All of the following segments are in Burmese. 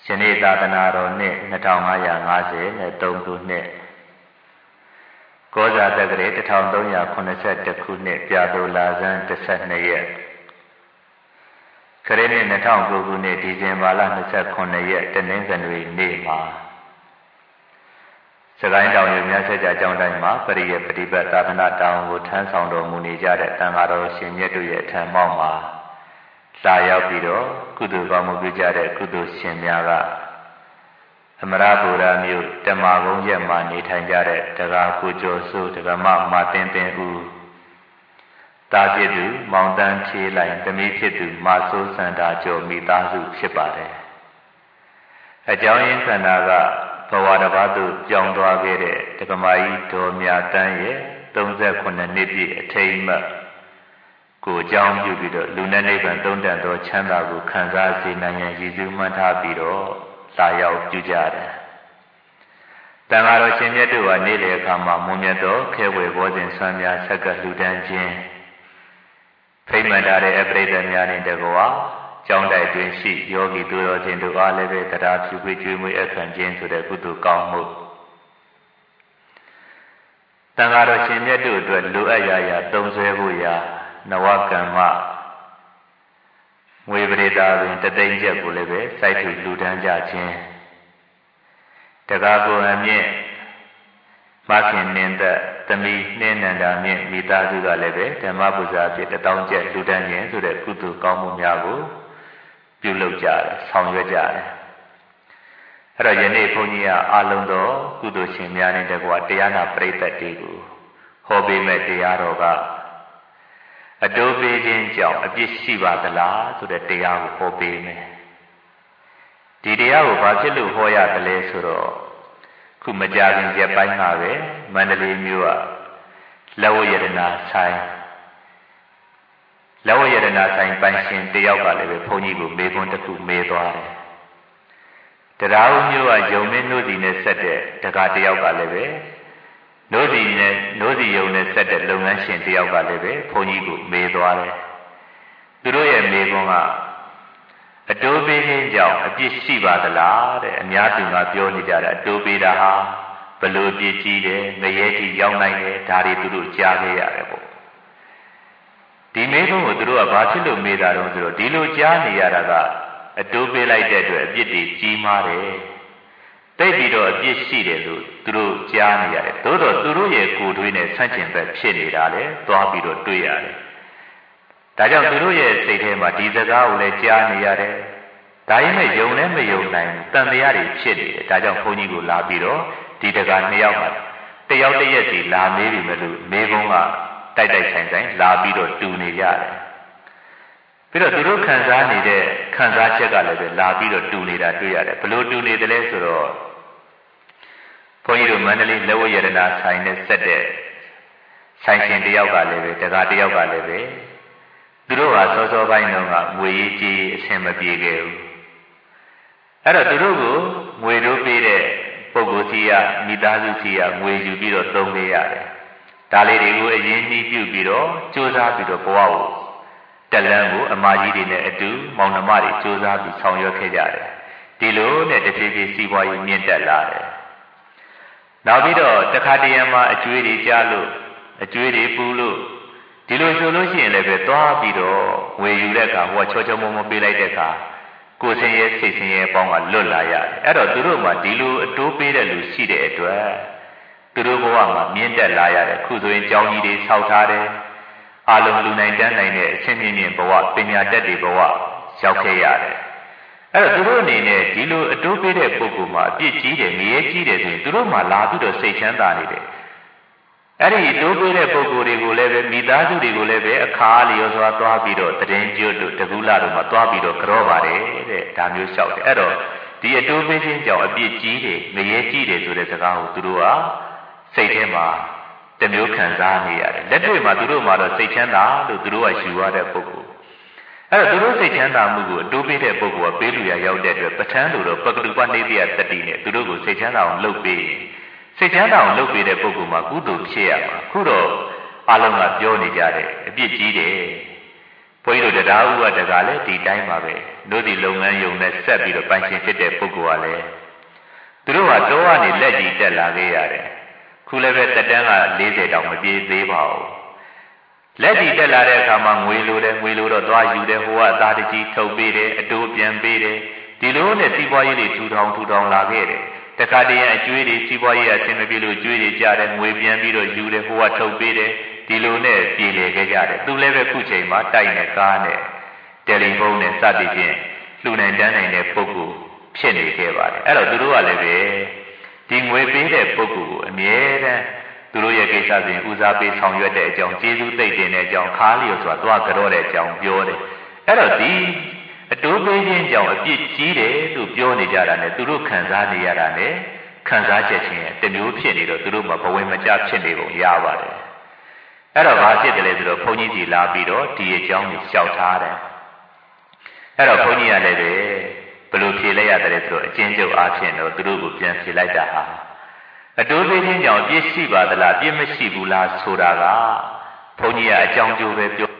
ယနေ့သာသနာတော်နှစ်2553ခုနှစ်ကောဇာတက္ကရာ1381ခုနှစ်ပြာသိုလဇန်12ရက်ခရစ်နှစ်2009ခုနှစ်ဒီဇင်ဘာလ29ရက်တနင်္ဂနွေနေ့မှာစကိုင်းတောင်ရမြတ်ဆက်ကြကျောင်းတိုင်းမှာပရိယပฏิပတ်သာသနာတောင်ကိုထမ်းဆောင်တော်မူနေကြတဲ့တန်ဃာတော်ရှင်မြတ်တို့ရဲ့ထံမောက်မှာလာရောက်ပြီးတော့ကုသိုလ်ကောင်းမှုပြုကြတဲ့ကုသိုလ်ရှင်များကအမရပူရမြို့တမဘုံရက်မှာနေထိုင်ကြတဲ့တက္ကကိုကျော်စိုးတက္ကမမာတင်တင်ဦးတာဖြစ်သူမောင်တန်းချေလိုက်သမီးဖြစ်သူမာဆိုးစန္ဒာကျော်မိသားစုဖြစ်ပါတယ်အကြောင်းရင်းခန္ဓာကဘဝတစ်ပါးသို့ကြောင်းသွားခဲ့တဲ့တက္ကမကြီးဒေါ်မြတန်းရဲ့38နှစ်ပြည့်အထိမ်းအမှတ်ကိုအကြောင်းပြုပြီးတော့လူနဲ့နိဗ္ဗာန်သုံးတန်သောချမ်းသာကိုခံစားစေနိုင်ရန်ရည်စူးမှန်းထားပြီးတော့လာရောက်ပြုကြတယ်။တန်ဃာတော်ရှင်မြတ်တို့ဟာနေ့လေအခါမှာမွန်မြတ်သောခဲဝေဘောဇဉ်ဆွမ်းများဆက်ကလှူဒန်းခြင်းဖိမှန်ထားတဲ့အပရိသတ်များနဲ့တကွာကျောင်းတိုက်တွင်ရှိယောဂီသူတော်ရှင်တို့အားလည်းပဲတရားဖြူခွေကျွေးမွေးအခမ်းခြင်းဆိုတဲ့ကုသိုလ်ကောင်းမှုတန်ဃာတော်ရှင်မြတ်တို့အတွက်လိုအပ်ရာသုံးစွဲဖို့ရာနဝကမ္မငွေပရိသာပင်တသိန်းချက်ကိုလည်းပဲစိုက်ထူလှူဒန်းကြခြင်းတကားကိုအမြင့်မခင်နင်းသက်သမီးနှင်းနန္ဒာမြင့်မိသားစုကလည်းပဲဓမ္မပူဇာဖြစ်1000ကျပ်လှူဒန်းခြင်းဆိုတဲ့ကုသိုလ်ကောင်းမှုများကိုပြုလုပ်ကြတယ်ဆောင်ရွက်ကြတယ်အဲ့တော့ယနေ့ဘုန်းကြီးကအလုံးသောကုသိုလ်ရှင်များနဲ့တကွာတရားနာပရိသတ်တွေကိုဟောပေးမဲ့တရားတော်ကအတိုးပေးခြင်းကြောင့်အပြစ်ရှိပါသလားဆိုတဲ့တရားကိုဟောပေးမယ်ဒီတရားကိုဘာဖြစ်လို့ဟောရသလဲဆိုတော့ခုမကြာခင်ရက်ပိုင်းကပဲမန္တလေးမြို့ကလက်ဝတ်ရတနာဆိုင်ပိုင်ရှင်တယောက်ကလည်းပဲဘုန်းကြီးကိုမေးခွန်းတစ်ခုမေးသွားတယ်တရားဦးမြို့ကယုံမင်းနှုတ်စီနဲ့ဆက်တဲ့တက္ကတယောက်ကလည်းပဲနှုတ်စီယုံနဲ့ဆက်တဲ့လုပ်ငန်းရှင်တယောက်ကလည်းပဲဘုန်းကြီးကိုမေးသွားတယ်သူတို့ရဲ့မေးခွန်းကအတိုးပေးခြင်းကြောင့်အပြစ်ရှိပါသလားတဲ့အများသူကပြောနေကြတယ်အတိုးပေးတာဟာဘလို့ပြစ်ကြီးတယ်ငရဲတိရောက်နိုင်တယ်ဒါတွေသူတို့ကြားခဲ့ရတယ်ပေါ့ဒီမေးခွန်းကိုသူတို့ကဘာဖြစ်လို့မေးတာတုံးဆိုတော့ဒီလိုကြားနေရတာကအတိုးပေးလိုက်တဲ့အတွက်အပြစ်တွေကြီးမားတယ်တိတ်ပြီးတော့အပြစ်ရှိတယ်လို့သူတို့ကြားနေရတယ်သို့တော့သူတို့ရဲ့ကိုယ်တွေးနဲ့ဆန့်ကျင်ဘက်ဖြစ်နေတာလေသွားပြီးတော့တွေ့ရတယ်ဒါကြောင့်သူတို့ရဲ့စိတ်ထဲမှာဒီစကားကိုလည်းကြားနေရတယ်ဒါရင်လည်းယုံလည်းမယုံနိုင်ဘူးတန်တရားတွေဖြစ်နေတယ်ဒါကြောင့်ဘုန်းကြီးကိုလာပြီးတော့ဒီတကား2ယောက်မှာတယောက်တစ်ရက်စီလာမေးပြီမဲ့လို့မေးခွန်းကတိုက်ဆိုင်လာပြီးတော့တူနေရတယ်ပြီးတော့သူတို့ခံစားနေတဲ့ခံစားချက်ကလည်းပဲလာပြီးတော့တူနေတာတွေ့ရတယ်ဘလို့တူနေတယ်လဲဆိုတော့ဘုန်းကြီးတို့မန္တလေးလက်ဝတ်ရတနာဆိုင်နဲ့ဆက်တဲ့ဆိုင်ရှင်တယောက်ကလည်းပဲတကားတယောက်ကလည်းပဲသူတို့ဟာစောပိုင်းတုန်းကငွေရေးကြေးအဆင်မပြေခဲ့ဘူးအဲ့တော့သူတို့ကိုငွေတို့ပေးတဲ့ပုဂ္ဂိုလ်စီကမိသားစုစီကငွေယူပြီးတော့သုံးပေးရတယ်ဒါလေးတွေကိုအရင်နှီးပြုပြီးတော့စူးစမ်းပြီးတော့ဘဝကိုတက်လန်းကိုအမကြီးတွေနဲ့အတူမောင်နှမတွေစူးစမ်းပြီးဆောင်ရွက်ခဲ့ကြတယ်ဒီလိုနဲ့တဖြည်းဖြည်းစီးပွားရေးမြင့်တက်လာတယ်နောက်ပြီးတော့တခါတရံမှာအကျွေးတွေကြားလို့အကျွေးတွေပူလို့ဒီလိုဆိုလို့ရှိရင်လည်းပဲသွားပြီးတော့ဝေယူတဲ့အခါဟိုချောချောမုံမပေးလိုက်တဲ့အခါကိုယ်ဆင်းရဲစိတ်ဆင်းရဲပေါင်းကလွတ်လာရတယ်အဲ့တော့သူတို့မှဒီလိုအတိုးပေးတဲ့လူရှိတဲ့အတွက်သူတို့ဘဝမှာမြင့်တက်လာရတယ်ခုဆိုရင်ကျောင်းကြီးတွေဆောက်ထားတယ်အလုံးလူနိုင်တန်းနိုင်တဲ့အချင်းမြင့်ဘဝပညာတတ်တွေဘဝရောက်ခဲ့ရတယ်အဲ့တော့သူတို့အနေနဲ့ဒီလိုအတိုးပေးတဲ့ပုဂ္ဂိုလ်မှာအပြစ်ကြီးတယ်ငရဲကြီးတယ်ဆိုရင်သူတို့မှလာပြီးတော့စိတ်ချမ်းသာနေတယ်အဲ့ဒီတိုးပေးတဲ့ပုဂ္ဂိုလ်တွေကိုလည်းပဲမိသားစုတွေကိုလည်းပဲအခါလျော်စွာသွားပြီးတော့တရင်ကျွတ်တို့တကူလာတို့မှာသွားပြီးတော့ကြောပါတယ်တဲ့ဒါမျိုးလျှောက်တယ်အဲ့တော့ဒီအတိုးပေးခြင်းကြောင့်အပြစ်ကြီးတယ်ငရဲကြီးတယ်ဆိုတဲ့စကားကိုသူတို့ကစိတ်ထဲမှာတမျိုးခံစားနေရတယ်လက်တွေ့မှာသူတို့မှာတော့စိတ်ချမ်းသာလို့သူတို့ကယူရတဲ့ပုဂ္ဂိုလ်အဲ့တော့သူတို့စိတ်ချမ်းသာမှုကိုအတိုးပေးတဲ့ပုဂ္ဂိုလ်ကပေးလူရရောက်တဲ့အတွက်ပဋ္ဌာန်းလိုတော့ပကတုပနေတိယတတိနဲ့သူတို့ကိုစိတ်ချမ်းသာအောင်လုပ်ပေးစိတ်ချမ်းသာအောင်လုပ်ပေးတဲ့ပုဂ္ဂိုလ်မှာကုသိုလ်ဖြစ်ရမှာခုတော့အလုံးကပြောနေကြတယ်အပြစ်ကြီးတယ်ဘုန်းကြီးတို့တရားဥပဒကလည်းဒီတိုင်းပါပဲတို့ဒီလုပ်ငန်းယုံနဲ့ဆက်ပြီးတော့ပိုင်ရှင်ဖြစ်တဲ့ပုဂ္ဂိုလ်ကလည်းသူတို့ဟာတောကနေလက်ကြီးတက်လာခဲ့ရတယ်ခုလည်းပဲတက်တန်းက40တောင်မပြေသေးပါဘူးလက်ကြီးတက်လာတဲ့အခါမှာငွေလိုတယ်ငွေလိုတော့သွားယူတယ်ဟိုကအသားတကြီးထုတ်ပေးတယ်အတိုးပြန်ပေးတယ်ဒီလိုနဲ့စီးပွားရေးတွေထူထောင်လာခဲ့တယ်တခါတည်းအကျွေးတွေစီးပွားရေးအဆင်မပြေလို့ကျွေးတွေကြတယ်ငွေပြန်ပြီးတော့ယူတယ်ဟိုကထုတ်ပေးတယ်ဒီလိုနဲ့ပြည်လေခဲ့ကြတယ်သူလည်းပဲခုချိန်မှာတိုက်နဲ့ကားနဲ့တယ်လီဖုန်းနဲ့စသည်ဖြင့်လှူနိုင်တန်းနိုင်တဲ့ပုဂ္ဂိုလ်ဖြစ်နေခဲ့ပါတယ်အဲ့တော့သူတို့ကလည်းပဲဒီငွေပေးတဲ့ပုဂ္ဂိုလ်ကိုအမြဲတမ်းသူတို့ရဲ့ကိစ္စစဉ်ဦးစားပေးဆောင်ရွက်တဲ့အကြောင်းကျေးဇူးသိတဲ့တဲ့အကြောင်းခါလျော်စွာသွားကြောတဲ့အကြောင်းပြောတယ်အဲ့တော့ဒီအတိုးပေးခြင်းကြောင့်အပြစ်ကြီးတယ်လို့ပြောနေကြတာနဲ့သူတို့ခံစားနေရတာနဲ့ခံစားချက်ချင်းတမျိုးဖြစ်နေတော့သူတို့မှာဘဝင်မကျဖြစ်နေပုံရပါတယ်အဲ့တော့ဘာဖြစ်တယ်လဲဆိုတော့ဘုန်းကြီးကြီးလာပြီးတော့ဒီအကြောင်းကိုလျှောက်ထားတယ်အဲ့တော့ဘုန်းကြီးကလည်းပဲဘယ်လိုဖြေလိုက်ရတယ်ဆိုတော့အချင်းချုပ်အားဖြင့်တော့သူတို့ကိုပြန်ဖြေလိုက်တာဟာအတိုးပေးခြင်းကြောင့်ပြည့်ရှိပါသလားပြည့်မရှိဘူးလားဆိုတာကဘုန်းကြီးကအကြောင်းကျိုးပဲပြော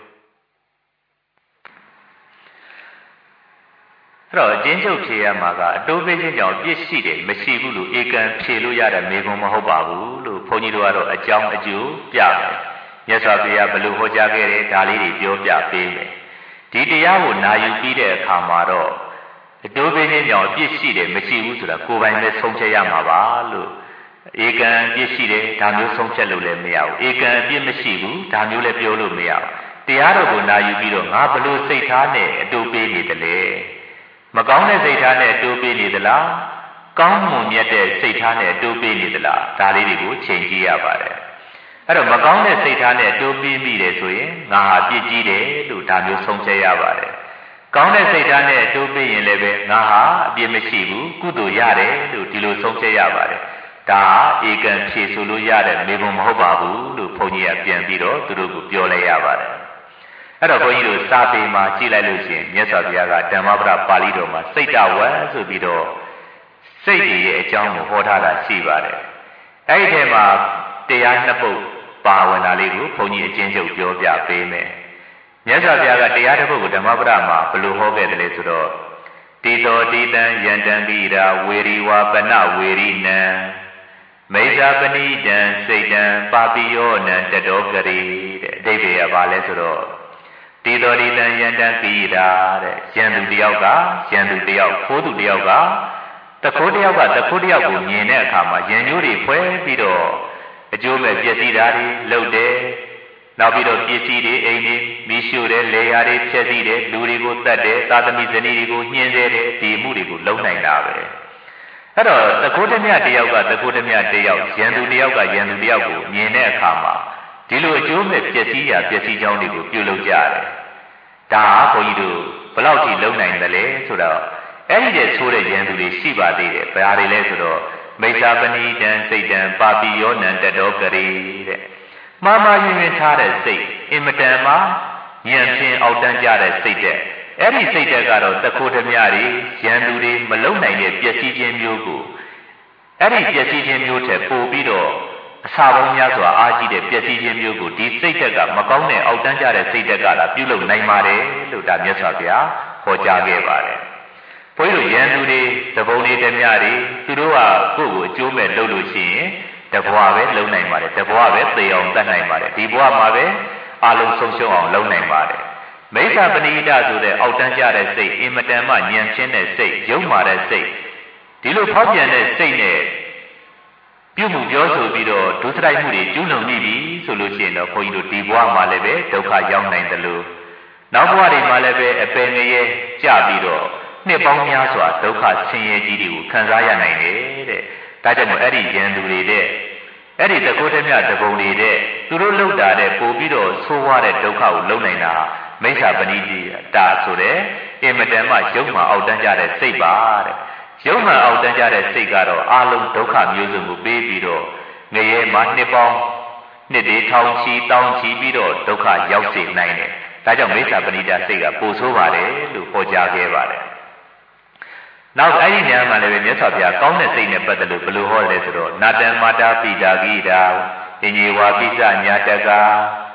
အဲ့တော့အချင်းချုပ်ဖြေရမှာကအတိုးပေးခြင်းကြောင့်ပြည့်ရှိတယ်မရှိဘူးလို့ဧကန်ဖြေလို့ရတဲ့မေခွန်းမဟုတ်ပါဘူးလို့ဘုန်းကြီးတို့ကတော့အကြောင်းအကျိုးပြမယ်မြတ်စွာဘုရားဘယ်လိုဟောကြားခဲ့တယ်ဒါလေးတွေပြောပြပေးမယ်ဒီတရားကိုနာယူပြီးတဲ့အခါမှာတော့အတိုးပေးခြင်းကြောင့်ပြည့်ရှိတယ်မရှိဘူးဆိုတာကိုယ်ပိုင်ပဲဆုံးဖြတ်ရမှာပါလို့ဧကံပြည့်ရှိတယ်ဒါမျိုးဆုံးဖြတ်လို့လည်းမရဘူးဧကံပြည့်မရှိဘူးဒါမျိုးလည်းပြောလို့မရဘူးတရားတော်ကိုနာယူပြီးတော့ငါဘလို့စိတ်ထားနဲ့အတိုးပေးနေတယ်လေမကောင်းတဲ့စိတ်ထားနဲ့အတိုးပေးနေသလားကောင်းမွန်မြတ်တဲ့စိတ်ထားနဲ့အတိုးပေးနေသလားဒါလေးတွေကိုချိန်ကြည့်ရပါတယ်အဲ့တော့မကောင်းတဲ့စိတ်ထားနဲ့အတိုးပေးမိတယ်ဆိုရင်ငါဟာပြစ်ကြီးတယ်လို့ဒါမျိုးဆုံးဖြတ်ရပါတယ်ကောင်းတဲ့စိတ်ထားနဲ့အတိုးပေးရင်လည်းပဲငါဟာအပြစ်မရှိဘူးကုသိုလ်ရတယ်လို့ဒီလိုဆုံးဖြတ်ရပါတယ်ဒါဟာဧကံဖြေဆိုလို့ရတဲ့မေခွန်းမဟုတ်ပါဘူးလို့ဘုန်းကြီးကပြန်ပြီးတော့သူတို့ကိုပြောလိုက်ရပါတယ်အဲ့တော့ဘုန်းကြီးတို့စာပေမှာကြည့်လိုက်လို့ရှိရင်မြတ်စွာဘုရားကဓမ္မပဒပါဠိတော်မှာစိတ်တဝံဆိုပြီးတော့စိတ်ရဲ့အကြောင်းကိုဟောထားတာရှိပါတယ်အဲ့ဒီထဲမှာတရားနှစ်ပုဒ်ပါဝင်တာလေးကိုဘုန်းကြီးအချင်းချုပ်ပြောပြပေးမယ်မြတ်စွာဘုရားကတရားတစ်ပုဒ်ကိုဓမ္မပဒမှာဘယ်လိုဟောခဲ့တယ်လဲဆိုတော့တိတောတိတံယန္တံပိရာဝေရီဝါပနဝေရိနံမိစ္ဆာပဏိတံစိတ်တံပါပိယောနံတတောကရိတဲ့အဓိပ္ပာယ်ကဘာလဲဆိုတော့တိတောတိတံယန္တံပိရာတဲ့ယန္တုတယောက်ကယန္တုတယောက်ခိုးသူတယောက်ကတခိုးတယောက်ကတခိုးတယောက်ကိုမြင်တဲ့အခါမှာယဉ်ညိုးတွေဖွဲပြီးတော့အကျိုးမဲ့ပျက်စီးတာတွေလုပ်တယ်နောက်ပြီးတော့ပစ္စည်းတွေအိမ်တွေမိရှို့တယ်လေယာတွေဖျက်ဆီးတယ်လူတွေကိုတတ်တယ်သာသမီဇနီးတွေကိုညှင်းဆဲတယ်ဒီမှုတွေကိုလုံနိုင်တာပဲအဲ့တော့တခိုးဓမြတယောက်ကတခိုးဓမြတယောက်ရန်သူတယောက်ကရန်သူတယောက်ကိုမြင်တဲ့အခါမှာဒီလိုအကျိုးမဲ့ပျက်စီးရာပျက်စီးကြောင်းတွေကိုပြုလုပ်ကြတယ်ဒါဟာဘုန်းကြီးတို့ဘယ်လောက်ထိလုံနိုင်တယ်လဲဆိုတော့အဲ့ဒီတဲ့ဆိုးတဲ့ရန်သူတွေရှိပါသေးတယ်ဘာတွေလဲဆိုတော့မိစ္ဆာပဏိတံစိတ်တံပါပိယောနံတတောကရိတဲ့မှားမှားယွင်းယွင်းထားတဲ့စိတ်အင်မတန်မှညံဖြင်းအောက်တန်းကြတဲ့စိတ်တဲ့အဲ့ဒီစိတ်တဲ့ကတော့တခိုးဓမြတွေရန်သူတွေမလုံနိုင်တဲ့ပျက်စီးခြင်းမျိုးကိုအဲ့ဒီပျက်စီးခြင်းမျိုးထက်ပိုပြီးတော့အစာပေါင်းများစွာအားကြီးတဲ့ပျက်စီးခြင်းမျိုးကိုဒီစိတ်တက်ကမကောင်းတဲ့အောက်တန်းကြတဲ့စိတ်တက်ကလာပြုလုပ်နိုင်ပါတယ်လို့ဒါမြတ်စွာဘုရားဟောကြားခဲ့ပါတယ်ဘုန်းကြီးတို့ရန်သူတွေတပုံတွေဓမြတွေသူတို့ကကိုယ့်ကိုအကျိုးမဲ့လုပ်လို့ရှိရင်တဘွားပဲလုံနိုင်ပါတယ်တဘွားပဲသေအောင်တတ်နိုင်ပါတယ်ဒီဘွားမှာပဲအလုံးဆုံးရှုံးအောင်လုပ်နိုင်ပါတယ်မိစ္ဆာပဏိဒဆိုတဲ့အောက်တန်းကြတဲ့စိတ်အင်မတန်မှညံဖြင်းတဲ့စိတ်ယုံမာတဲ့စိတ်ဒီလိုဖောက်ပြန်တဲ့စိတ်နဲ့ပြုမှုပြောဆိုပြီးတော့ဒုစရိုက်မှုတွေကျူးလွန်မိပြီဆိုလို့ရှိရင်တော့ခွန်ကြီးတို့ဒီဘွားမှာလည်းပဲဒုက္ခရောက်နိုင်တယ်လို့နောက်ဘွားတွေမှာလည်းပဲအပယ်ငရဲကြပြီးတော့နှစ်ပေါင်းများစွာဒုက္ခဆင်းရဲကြီးတွေကိုခံစားရနိုင်တယ်တဲ့ဒါကြောင့်မို့အဲ့ဒီရန်သူတွေတဲ့အဲ့ဒီတခိုးဓမြတပုံတွေတဲ့သူတို့လှုပ်တာတဲ့ပို့ပြီးတော့ဆိုးဝါးတဲ့ဒုက္ခကိုလုံနိုင်တာမိစ္ဆာပဏိတာဆိုတဲ့အင်မတန်မှယုံမှအောက်တန်းကြတဲ့စိတ်ပါတဲ့ယုံမှအောက်တန်းကြတဲ့စိတ်ကတော့အလုံးဒုက္ခမျိုးစုံကိုပေးပြီးတော့ငရဲမှာနှစ်ပေါင်းနှစ်တွေထောင်ချီတောင်းချီပြီးတော့ဒုက္ခရောက်စေနိုင်တယ်ဒါကြောင့်မိစ္ဆာပဏိတာစိတ်ကပိုဆိုးပါတယ်လို့ဟောကြားခဲ့ပါတယ်နောက်အဲ့ဒီနေရာမှာလည်းပဲမြတ်စွာဘုရားကောင်းတဲ့စိတ်နဲ့ပတ်သက်လို့ဘယ်လိုဟောလဲဆိုတော့နာတံမာတာပိတာဂိတာအင်ကြီးဝါပိစညာတကာ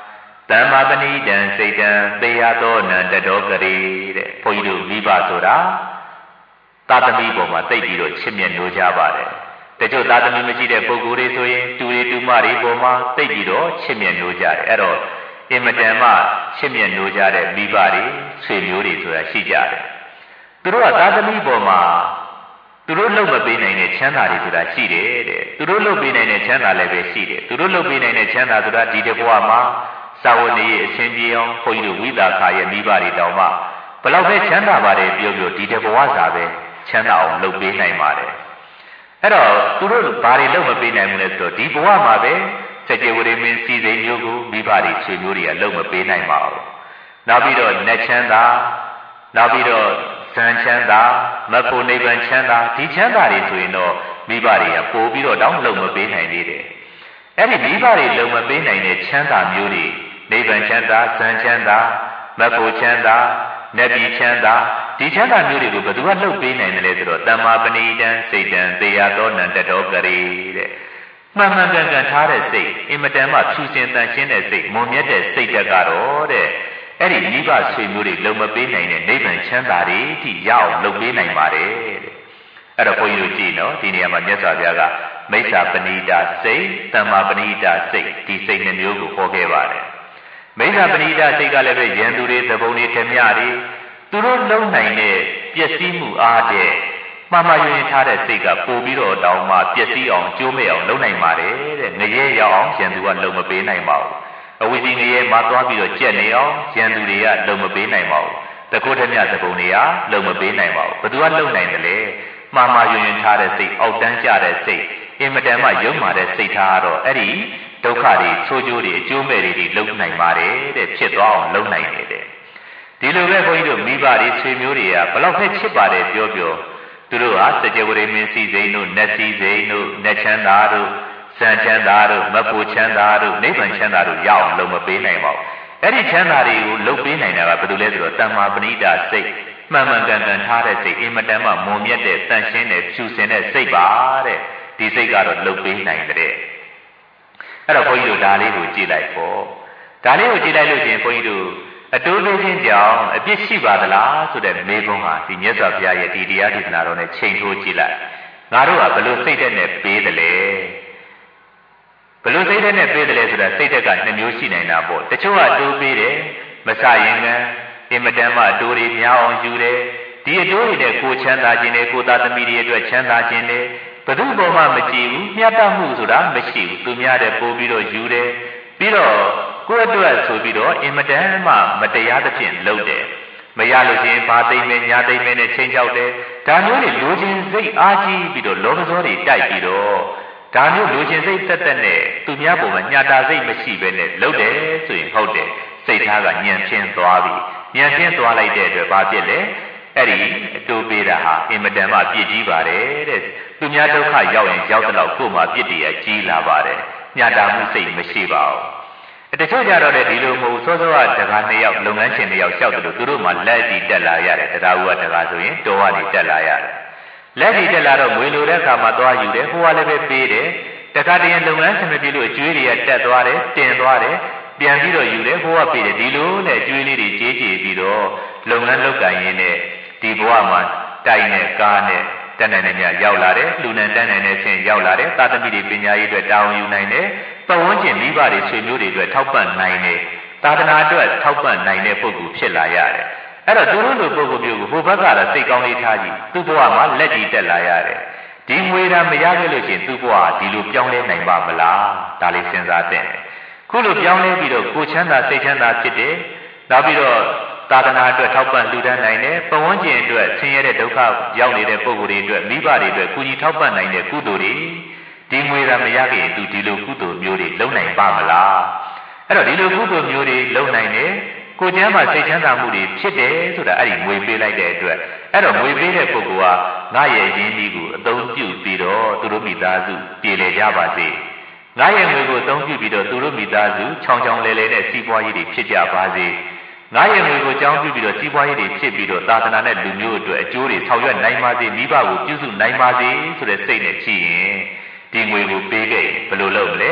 တမ္မာပဏိတံစိတ်တံသေယသောနံတတော်ကလေးတဲ့ဘုန်းကြီးတို့မိဘဆိုတာသာသမီပေါ်မှာသိပြီးတော့ချစ်မြတ်နိုးကြပါတယ်တချို့သာသမီမရှိတဲ့ပုဂ္ဂိုလ်တွေဆိုရင်တူရီတူမတွေပေါ်မှာသိပြီးတော့ချစ်မြတ်နိုးကြတယ်အဲ့တော့အင်မတန်မှချစ်မြတ်နိုးကြတဲ့မိဘတွေဆွေမျိုးတွေဆိုတာရှိကြတယ်သူတို့ကသာသမီပေါ်မှာသူတို့လှုပ်မပေးနိုင်တဲ့ချမ်းသာတွေဆိုတာရှိတယ်တဲ့သူတို့လှုပ်ပေးနိုင်တဲ့ချမ်းသာလည်းပဲရှိတယ်သူတို့လှုပ်ပေးနိုင်တဲ့ချမ်းသာဆိုတာဒီတဘဝမှာစာဝနေရဲ့အရှင်ပြေအောင်ဘုန်းကြီးတို့ဝိသခာရဲ့မိဘတွေတောင်မှဘလောက်ပဲချမ်းသာပါတယ်ပြောဒီတဘဝစာပဲချမ်းသာအောင်လှုပ်ပေးနိုင်ပါတယ်အဲ့တော့သူတို့ဘာတွေလှုပ်မပေးနိုင်ဘူးလဲဆိုတော့ဒီဘဝမှာပဲစကြဝဠာမင်းစီစိန်မျိုးကိုမိဘတွေဆွေမျိုးတွေကလှုပ်မပေးနိုင်ပါဘူးနောက်ပြီးတော့နတ်ချမ်းသာနောက်ပြီးတော့ဇန်ချမ်းသာမဖို့နိဗ္ဗာန်ချမ်းသာဒီချမ်းသာတွေဆိုရင်တော့မိဘတွေကပို့ပြီးတော့တောင်းလှုပ်မပေးနိုင်သေးတယ်အဲ့ဒီမိဘတွေလှုပ်မပေးနိုင်တဲ့ချမ်းသာမျိုးတွေနိဗ္ဗာန်ချမ်းသာဇန်ချမ်းသာမဖို့ချမ်းသာနတ်ပြည်ချမ်းသာဒီချမ်းသာမျိုးတွေကိုဘယ်သူကလှုပ်ပေးနိုင်တယ်လဲဆိုတော့တမ္မာပဏိတံစိတ်တံသေယသောနံတတော်ကလေးတဲ့မှန်မှန်ကန်ကန်ထားတဲ့စိတ်အင်မတန်မှဖြူစင်တန်ရှင်းတဲ့စိတ်မွန်မြတ်တဲ့စိတ်တက်ကတော့တဲ့အဲ့ဒီမိဘဆွေမျိုးတွေလုံမပေးနိုင်တဲ့နိဗ္ဗာန်ချမ်းသာတွေထိရအောင်လုပ်ပေးနိုင်ပါတယ်တဲ့အဲ့တော့ဘုန်းကြီးတို့ကြည့်နော်ဒီနေရာမှာမြတ်စွာဘုရားကမိစ္ဆာပဏိတာစိတ်တမ္မာပဏိတာစိတ်ဒီစိတ်နှမျိုးကိုဟောခဲ့ပါတယ်မိစ္ဆာပဏိတာစိတ်ကလည်းပဲယန္တုတွေသဘုံတွေဓမြတွေသူတို့လုံနိုင်တဲ့ပျက်စီးမှုအားတဲ့မှားမှားယွင်းယွင်းထားတဲ့စိတ်ကပို့ပြီးတော့တောင်းမှပျက်စီးအောင်ကျိုးမဲ့အောင်လုပ်နိုင်ပါတယ်တဲ့ငရဲရောက်အောင်ယန္တုကလုံမပေးနိုင်ပါဘူးအဝိဇ္ဇငရဲမှာသွားပြီးတော့ကြက်နေအောင်ယန္တုတွေကလုံမပေးနိုင်ပါဘူးတကုဋ္ဌမြသဘုံတွေကလုံမပေးနိုင်ပါဘူးဘယ်သူကလုံနိုင်တယ်လဲမှားမှားယွင်းယွင်းထားတဲ့စိတ်အောက်တန်းကျတဲ့စိတ်အင်မတန်မှယုံမာတဲ့စိတ်ထားတော့အဲ့ဒီဒုက္ခတွေဆိုးကျိုးတွေအကျိုးမဲ့တွေလုံနိုင်ပါတယ်တဲ့ဖြစ်သွားအောင်လုံနိုင်တယ်တဲ့ဒီလိုပဲဘုန်းကြီးတို့မိဘတွေဆွေမျိုးတွေကဘလောက်ပဲချစ်ပါတယ်ပြောသူတို့ဟာစကြဝဠာမင်းစီစိန်တို့နတ်စီစိန်တို့နတ်ချမ်းသာတို့ဇန်ချမ်းသာတို့မဖို့ချမ်းသာတို့နိဗ္ဗာန်ချမ်းသာတို့ရအောင်လုံမပေးနိုင်ပါဘူးအဲ့ဒီချမ်းသာတွေကိုလုံပေးနိုင်တာကဘယ်လိုလဲဆိုတော့တမ္မာပဏိတာစိတ်မှန်မှန်ကန်ကန်ထားတဲ့စိတ်အင်မတန်မှမွန်မြတ်တဲ့တန်ရှင်းတဲ့ဖြူစင်တဲ့စိတ်ပါတဲ့ဒီစိတ်ကတော့လုံပေးနိုင်တဲ့အဲ့တော့ဘုန်းကြီးတို့ဒါလေးကိုကြည့်လိုက်ပေါ့ဒါလေးကိုကြည့်လိုက်လို့ရှိရင်ဘုန်းကြီးတို့အတိုးသေးခြင်းကြောင့်အပြစ်ရှိပါသလားဆိုတဲ့မေးခွန်းဟာဒီမြတ်စွာဘုရားရဲ့ဒီတရားဒေသနာတော်နဲ့ချိန်ထိုးကြည့်လိုက်ငါတို့ကဘယ်လိုစိတ်ဓာတ်နဲ့ပေးတယ်လဲဘယ်လိုစိတ်ဓာတ်နဲ့ပေးတယ်လဲဆိုတာစိတ်ဓာတ်က2မျိုးရှိနိုင်တာပေါ့တချို့ကအတိုးပေးတယ်မဆရင်ကအင်မတန်မှအတိုးတွေများအောင်ယူတယ်ဒီအတိုးတွေနဲ့ကိုချမ်းသာခြင်းနဲ့ကိုသားသမီးတွေအတွက်ချမ်းသာခြင်းနဲ့ဘယ်သူ့ဘောမှမကြည့်ဘူးမျှတမှုဆိုတာမရှိဘူးသူများတဲ့ပို့ပြီးတော့ယူတယ်ပြီးတော့ကိုယ့်အတွက်ဆိုပြီးတော့အင်မတန်မှမတရားသဖြင့်လုပ်တယ်မရလို့ချင်းဘာသိမ့်မယ်ညာသိမ့်မယ်နဲ့ချိန်ချောက်တယ်ဒါမျိုးတွေလိုချင်စိတ်အားကြီးပြီးတော့လောဘဇောတွေတိုက်ပြီးတော့ဒါမျိုးလိုချင်စိတ်တက်တက်နဲ့သူများပုံမှာညှတာစိတ်မရှိဘဲနဲ့လုပ်တယ်ဆိုရင်ဟုတ်တယ်စိတ်ထားကညံဖြင်းသွားပြီညံဖြင်းသွားလိုက်တဲ့အတွက်ဘာဖြစ်လဲအဲ့ဒီအတူပေးတာဟာအင်မတန်မှပြည့်ကြီးပါတယ်တဲ့သူများဒုက္ခရောက်ရင်ရောက်တဲ့လောက်ကိုယ်မှာပြည့်တည်ရကြီးလာပါတယ်ညှတာမှုစိတ်မရှိပါဘူးတချို့ကြတော့လေဒီလိုမဟုတ်စောစောကတကား2ယောက်လုပ်ငန်းရှင်2ယောက်လျှောက်တယ်လို့သူတို့မှလက်တီတက်လာရတယ်တရားဦးကတကားဆိုရင်တော်ကနေတက်လာရတယ်လက်တီတက်လာတော့ငွေလိုတဲ့အခါမှာသွားယူတယ်ဟိုကလည်းပဲပေးတယ်တခါတည်းလုပ်ငန်းရှင်မပြေလို့အကျွေးတွေကတက်သွားတယ်တင်သွားတယ်ပြန်ပြီးတော့ယူတယ်ဟိုကပေးတယ်ဒီလိုနဲ့အကျွေးလေးတွေကြေးကြေပြီးတော့လုပ်ငန်းလုပ်ကိုင်ရင်းနဲ့ဒီဘဝမှာတိုက်နဲ့ကားနဲ့တန်းနိုင်နေမြရောက်လာတယ်လူနဲ့တန်းနိုင်တဲ့အချင်းရောက်လာတယ်သာသမီတွေပညာရေးအတွက်တာဝန်ယူနိုင်တယ်ပတ်ဝန်းကျင်မိဘတွေဆွေမျိုးတွေအတွက်ထောက်ပံ့နိုင်တယ်သာသနာအတွက်ထောက်ပံ့နိုင်တဲ့ပုဂ္ဂိုလ်ဖြစ်လာရတယ်အဲ့တော့သူတို့လိုပုဂ္ဂိုလ်မျိုးကိုဟိုဘက်ကတော့စိတ်ကောင်းလေးထားကြည့်သူ့ဘဝမှာလက်ကြီးတက်လာရတယ်ဒီငွေဓာမရခဲ့လို့ရှိရင်သူ့ဘဝဒီလိုပြောင်းလဲနိုင်ပါမလားဒါလေးစဉ်းစားသင့်တယ်ခုလိုပြောင်းလဲပြီးတော့ကိုချမ်းသာစိတ်ချမ်းသာဖြစ်တယ်နောက်ပြီးတော့သာသနာအတွက်ထောက်ပံ့လှူဒါန်းနိုင်တယ်ပတ်ဝန်းကျင်အတွက်ဆင်းရဲတဲ့ဒုက္ခရောက်နေတဲ့ပုဂ္ဂိုလ်တွေအတွက်မိဘတွေအတွက်ကူညီထောက်ပံ့နိုင်တဲ့ကုသိုလ်တွေဒီငွေဓာမရခဲ့ရင်သူဒီလိုကုသိုလ်မျိုးတွေလုပ်နိုင်ပါမလားအဲ့တော့ဒီလိုကုသိုလ်မျိုးတွေလုပ်နိုင်တယ်ကိုကျမ်းမှာစိတ်ချမ်းသာမှုတွေဖြစ်တယ်ဆိုတာအဲ့ဒီငွေပေးလိုက်တဲ့အတွက်အဲ့တော့ငွေပေးတဲ့ပုဂ္ဂိုလ်ကငါရဲ့ရင်းနှီးကိုအသုံးပြုပြီးတော့သူတို့မိသားစုပြည်လည်ကြပါစေငါရဲ့ငွေကိုအသုံးပြုပြီးတော့သူတို့မိသားစုချောင်းချောင်းလဲလဲနဲ့စီးပွားရေးတွေဖြစ်ကြပါစေငါရဲ့ငွေကိုကြောင်းပြုပြီးတော့စီးပွားရေးတွေဖြစ်ပြီးတော့သာသနာနဲ့လူမျိုးအတွက်အကျိုးတွေဆောင်ရွက်နိုင်ပါစေမိဘကိုပြုစုနိုင်ပါစေဆိုတဲ့စိတ်နဲ့ကြည့်ရင်ဒီငွေကိုပေးခဲ့ဘယ်လိုလုပ်မလဲ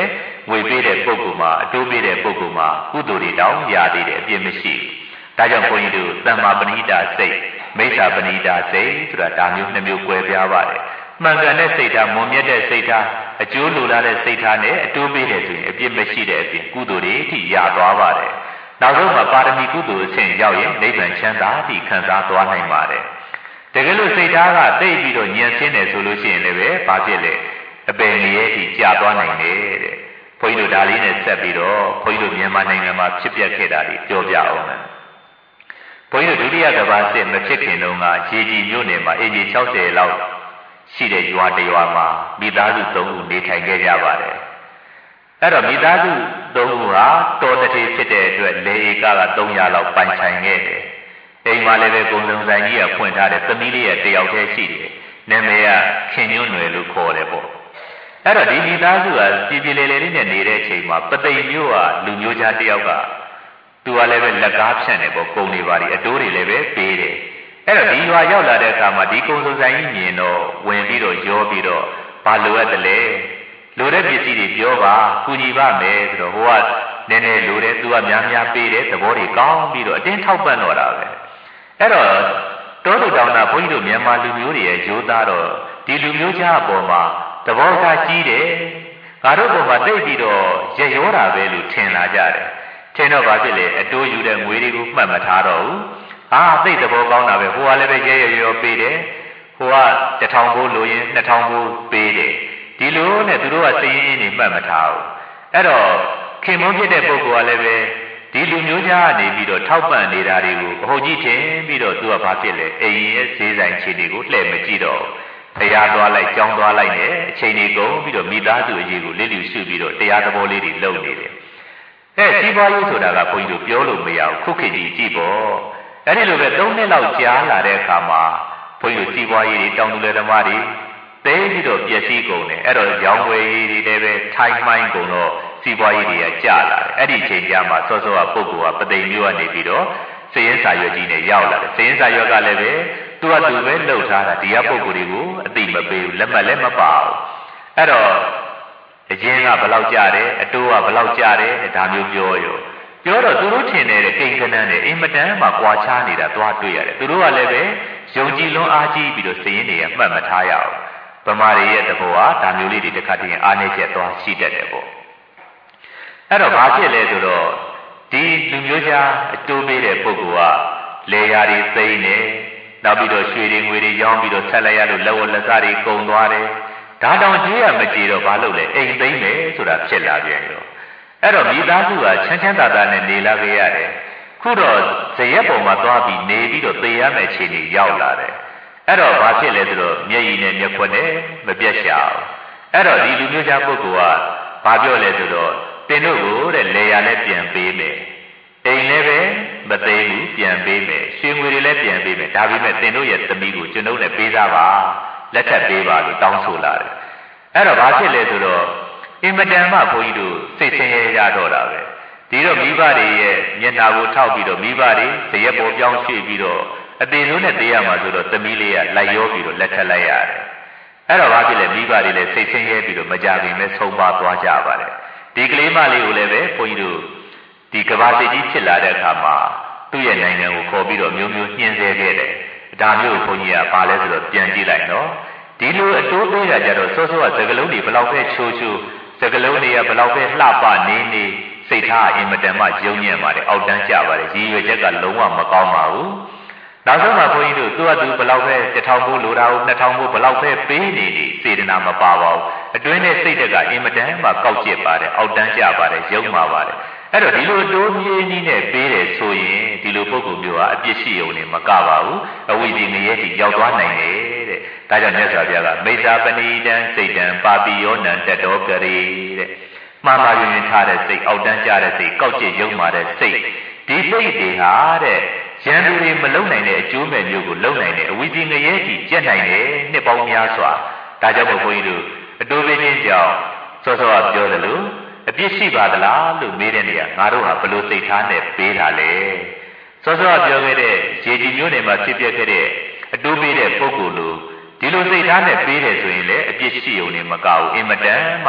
ငွေပေးတဲ့ပုဂ္ဂိုလ်မှာအတိုးပေးတဲ့ပုဂ္ဂိုလ်မှာကုသိုလ်တွေတောင်ရသေးတယ်အပြစ်မရှိဒါကြောင့်ဘုန်းကြီးတို့သမ္မာပဏိတာစိတ်မိစ္ဆာပဏိတာစိတ်ဆိုတာဒါမျိုးနှမျိုးကွဲပြားပါတယ်မှန်ကန်တဲ့စိတ်ဓာတ်မွန်မြတ်တဲ့စိတ်ဓာတ်အကျိုးလိုလားတဲ့စိတ်ဓာတ်နဲ့အတိုးပေးတယ်ဆိုရင်အပြစ်မရှိတဲ့အပြင်ကုသိုလ်တွေအထိရသွားပါတယ်နောက်ဆုံးမှာပါရမီကုသိုလ်အဆင့်ရောက်ရင်နိဗ္ဗာန်ချမ်းသာအထိခံစားသွားနိုင်ပါတယ်တကယ်လို့စိတ်ဓာတ်ကသိပြီးတော့ညံဆင်းတယ်ဆိုလို့ရှိရင်လည်းပဲဘာဖြစ်လဲအပင်ငရဲအထိကြာသွားနိုင်တယ်တဲ့ဘုန်းကြီးတို့ဒါလေးနဲ့ဆက်ပြီးတော့ဘုန်းကြီးတို့မြန်မာနိုင်ငံမှာဖြစ်ပျက်ခဲ့တာတွေပြောပြအောင်မယ်ဘုန်းကြီးတို့ဒုတိယကမ္ဘာစစ်မဖြစ်ခင်တုန်းကရေကြီးမြို့နယ်မှာအေဂျီ60လောက်ရှိတဲ့ရွာတရွာမှာမိသားစု3ဦးနေထိုင်ခဲ့ကြပါတယ်အဲ့တော့မိသားစု3ဦးဟာတော်တထေဖြစ်တဲ့အတွက်လေဧက300လောက်ပိုင်ဆိုင်ခဲ့တယ်အိမ်မှာလည်းပဲကုံစုံဆိုင်ကြီးကဖွင့်ထားတယ်သမီးလေးကတယောက်တည်းရှိတယ်နာမည်ကခင်ညွန့်နယ်လို့ခေါ်တယ်ပေါ့အဲ့တော့ဒီမိသားစုကပြည်ပြည်လေးလေးနဲ့နေတဲ့အချိန်မှာပသိမ်မျိုးကလူမျိုးသားတယောက်ကသူကလည်းပဲလက်ကားဖြန့်တယ်ပေါ့ကုံတွေပါဒီအတိုးတွေလည်းပဲပေးတယ်အဲ့တော့ဒီရွာရောက်လာတဲ့အခါမှာဒီကုံစုံဆိုင်ကြီးမြင်တော့ဝင်ပြီးတော့ရောပြီးတော့ဘာလိုအပ်တယ်လဲလိုတဲ့ပစ္စည်းတွေပြောပါကူညီပါမယ်ဆိုတော့ဟိုကနည်းနည်းလိုတယ်သူကများများပေးတယ်သဘောတွေကောင်းပြီးတော့အတင်းထောက်ပံ့တော့တာပဲအဲ့တော့တောသူတောင်တာဘုန်းကြီးတို့မြန်မာလူမျိုးတွေရဲ့ရိုးသားတော့ဒီလူမျိုးကြားအပေါ်မှာသဘောထားကြီးတယ်ငါတို့ဘုံမှာတိတ်ပြီးတော့ရရောတာပဲလို့ထင်လာကြတယ်ထင်တော့ဘာဖြစ်လဲအတိုးယူတဲ့ငွေတွေကိုမှတ်မထားတော့ဘူးသိသဘောကောင်းတာပဲဟိုကလည်းပဲရဲရောပေးတယ်ဟိုက1000ဘိုးလိုရင်2000ဘိုးပေးတယ်ဒီလိုနဲ့သူတို့ကစည်ရင်းနေမှတ်မထားဘူးအဲ့တော့ခင်မုန်းဖြစ်တဲ့ပုဂ္ဂိုလ်ကလည်းပဲဒီလူမျိုးသားကနေပြီးတော့ထောက်ပံ့နေတာတွေကိုအဟုတ်ကြီးထင်ပြီးတော့သူကဘာဖြစ်လဲအိမ်ရဲ့ဈေးဆိုင်ခြေတွေကိုလှည့်မကြည့်တော့ဖျားသွားလိုက်ကြောင်းသွားလိုက်နဲ့အချိန်ကြီးကုန်ပြီးတော့မိသားစုအရေးကိုလစ်လျူရှုပြီးတော့တရားသဘောလေးတွေလုပ်နေတယ်စီးပွားရေးဆိုတာကဘုန်းကြီးတို့ပြောလို့မရဘူးခုခေတ်ကြီးကြည့်ပေါ့အဲ့ဒီလိုပဲ3နှစ်လောက်ကြာလာတဲ့အခါမှာဘုန်းကြီးတို့စီးပွားရေးတွေတောင်သူလယ်သမားတွေသိပြီးတော့ပျက်စီးကုန်တယ်အဲ့တော့ရောင်းဝယ်ရေးတွေလည်းပဲထိုင်မှိုင်းကုန်တော့စီးပွားရေးတွေကကျလာတယ်အဲ့ဒီအချိန်ကျမှစောစောကပုဂ္ဂိုလ်ကပသိမ်မျိုးကနေပြီးတော့စည်ရင်းစာရွက်ကြီးနဲ့ရောက်လာတယ်စည်ရင်းစာရွက်ကလည်းပဲသူကသူပဲလှုပ်ထားတာဒီကပုဂ္ဂိုလ်တွေကိုအတိမပေးဘူးလက်မှတ်လည်းမပါဘူးအဲ့တော့အရင်ကဘယ်လောက်ကြတယ်အတိုးကဘယ်လောက်ကြတယ်ဒါမျိုးပြောတော့သူတို့ထင်နေတဲ့ကိန်းကနန်းနဲ့အင်မတန်မှကွာခြားနေတာသွားတွေ့ရတယ်သူတို့ကလည်းပဲယုံကြည်လွန်အားကြီးပြီးတော့စည်ရင်းတွေကမှတ်မထားရအောင်ဗမာတွေရဲ့သဘောကဒါမျိုးလေးတွေတစ်ခါတည်းအားနည်းချက်သွားရှိတတ်တယ်ပေါ့အဲ့တော့ဘာဖြစ်လဲဆိုတော့ဒီလူမျိုးသားအတိုးပေးတဲ့ပုဂ္ဂိုလ်ကလေယာတွေသိမ့်နေနောက်ပြီးတော့ရွှေတွေငွေတွေရောင်းပြီးတော့ဆက်လိုက်ရလို့လက်ဝတ်လက်စားတွေကုန်သွားတယ်ဒါတောင်ကြည့်ရမကြည့်တော့ဘာလို့လဲအိမ်သိမ့်မယ်ဆိုတာဖြစ်လာပြန်ရောအဲ့တော့မိသားစုကချမ်းချမ်းသာသာနဲ့နေလာခဲ့ရတယ်ခုတော့ဇရက်ပုံမှာသွားပြီးနေပြီးတော့သေရမယ့်အခြေအနေရောက်လာတယ်အဲ့တော့ဘာဖြစ်လဲဆိုတော့မျက်ရည်နဲ့မျက်ခွက်နဲ့မပြတ်ရှာအောင်အဲ့တော့ဒီလူမျိုးသားပုဂ္ဂိုလ်ကဘာပြောလဲဆိုတော့တင်တို့ကိုတဲ့လေယာလည်းပြန်ပေးမယ်အိမ်လည်းပဲမသိဘူးပြန်ပေးမယ်ရွှေငွေတွေလည်းပြန်ပေးမယ်ဒါပေမဲ့တင်တို့ရဲ့သမီးကိုကျွန်ုပ်နဲ့ပေးစားပါလက်ထပ်ပေးပါလို့တောင်းဆိုလာတယ်အဲ့တော့ဘာဖြစ်လဲဆိုတော့အင်မတန်မှဘုန်းကြီးတို့စိတ်ဆင်းရဲရတော့တာပဲဒီတော့မိဘတွေရဲ့မျက်နှာကိုထောက်ပြီးတော့မိဘတွေဇရက်ပေါ်ပြောင်းရွှေ့ပြီးတော့အသေးဆုံးနဲ့သေးရမှာဆိုတော့သမီးလေးကလိုက်ရောပြီးတော့လက်ထပ်လိုက်ရတယ်အဲ့တော့ဘာဖြစ်လဲမိဘတွေလည်းစိတ်ဆင်းရဲပြီးတော့မကြခင်မဲ့ဆုံးပါသွားကြပါတယ်ဒီကလေးမလေးကိုလည်းပဲဘုန်းကြီးတို့ဒီကဘာစစ်ကြီးဖြစ်လာတဲ့အခါမှာသူ့ရဲ့နိုင်ငံကိုခေါ်ပြီးတော့မျိုးမျိုးညှင်းဆဲခဲ့တယ်ဒါမျိုးဘုန်းကြီးကဘာလဲဆိုတော့ပြန်ကြည့်လိုက်နော်ဒီလိုအတိုးပေးတာကြတော့စောစောကစကလုံးတွေဘလောက်ပဲချိုးစကလုံးတွေကဘလောက်ပဲလှပနေစိတ်ထားအင်မတန်မှယုံညံ့ပါတယ်အောက်တန်းကျပါတယ်ရည်ရွယ်ချက်ကလုံးဝမကောင်းပါဘူးနောက်ဆုံးမှဘုန်းကြီးတို့သူကသူဘလောက်ပဲ1000ဘိုးလိုတာဟုတ်2000ဘိုးဘလောက်ပဲပေးနေစေတနာမပါပါဘူးအတွင်းနဲ့စိတ်တက်ကအင်မတန်မှကောက်ကျစ်ပါတယ်အောက်တန်းကျပါတယ်ယုံပါပါတယ်အဲ့တော့ဒီလိုတိုးမြေးနည်းနဲ့ပေးတယ်ဆိုရင်ဒီလိုပုဂ္ဂိုလ်မျိုးဟာအပြစ်ရှိုံနဲ့မကပါဘူးအဝိဇ္ဇိငရဲတိရောက်သွားနိုင်တယ်တဲ့ဒါကြောင့်မြတ်စွာဘုရားကမိစ္ဆာပဏိတံစိတ်တံပါပိယောနံတတောကရေတဲ့မှားမှားယွင်ယွင်ထားတဲ့စိတ်အောက်တန်းကျတဲ့စိတ်ကောက်ကျစ်ယုံမာတဲ့စိတ်ဒီစိတ်တွေဟာတဲ့ရန်သူတွေမလုံနိုင်တဲ့အကျိုးမဲ့မျိုးကိုလုံနိုင်တဲ့အဝိဇ္ဇိငရဲတိကျက်နိုင်တယ်နှစ်ပေါင်းများစွာဒါကြောင့်ဘုန်းကြီးတို့အတိုးပေးခြင်းကြောင့်စောစောကပြောတယ်လို့အပြစ်ရှိပါသလားလို့မေးတဲ့နေရာငါတို့ဟာဘလို့စိတ်ထားနဲ့ပေးတာလဲစောစောကပြောခဲ့တဲ့ရေကြီးမျိုးနယ်မှာဖြစ်ပျက်ခဲ့တဲ့အတိုးပေးတဲ့ပုဂ္ဂိုလ်လိုဒီလိုစိတ်ထားနဲ့ပေးတယ်ဆိုရင်လည်းအပြစ်ရှိုံနဲ့မကဘူးအင်မတန်မှ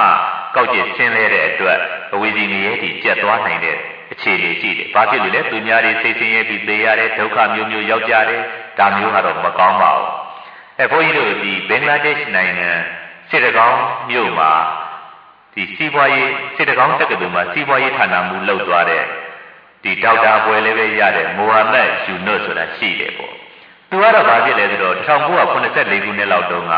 ကောက်ကျစ်ဆင်းလဲတဲ့အတွက်အဝိဇ္ဇငရဲတိကျက်သွားနိုင်တဲ့အခြေအနေရှိတယ်။ဘာဖြစ်လို့လဲသူများတွေစိတ်ဆင်းရဲပြီးသေရတဲ့ဒုက္ခမျိုးမျိုးရောက်ကြတယ်ဒါမျိုးကတော့မကောင်းပါဘူး။ဘုန်းကြီးတို့ဒီဘင်္ဂလားဒေ့ရှ်နိုင်ငံစစ်တကောင်းမြို့မှာဒီစီးပွားရေးစစ်တကောင်းတက္ကသိုလ်မှာစီးပွားရေးဌာနမှူးလုပ်သွားတဲ့ဒီဒေါက်တာဘွယ်လေးပဲရတဲ့မိုဟာမက်ယူနွတ်ဆိုတာရှိတယ်ပေါ့။သူကတော့ဘာဖြစ်လဲဆိုတော့1984ခုနှစ်လောက်တုန်းက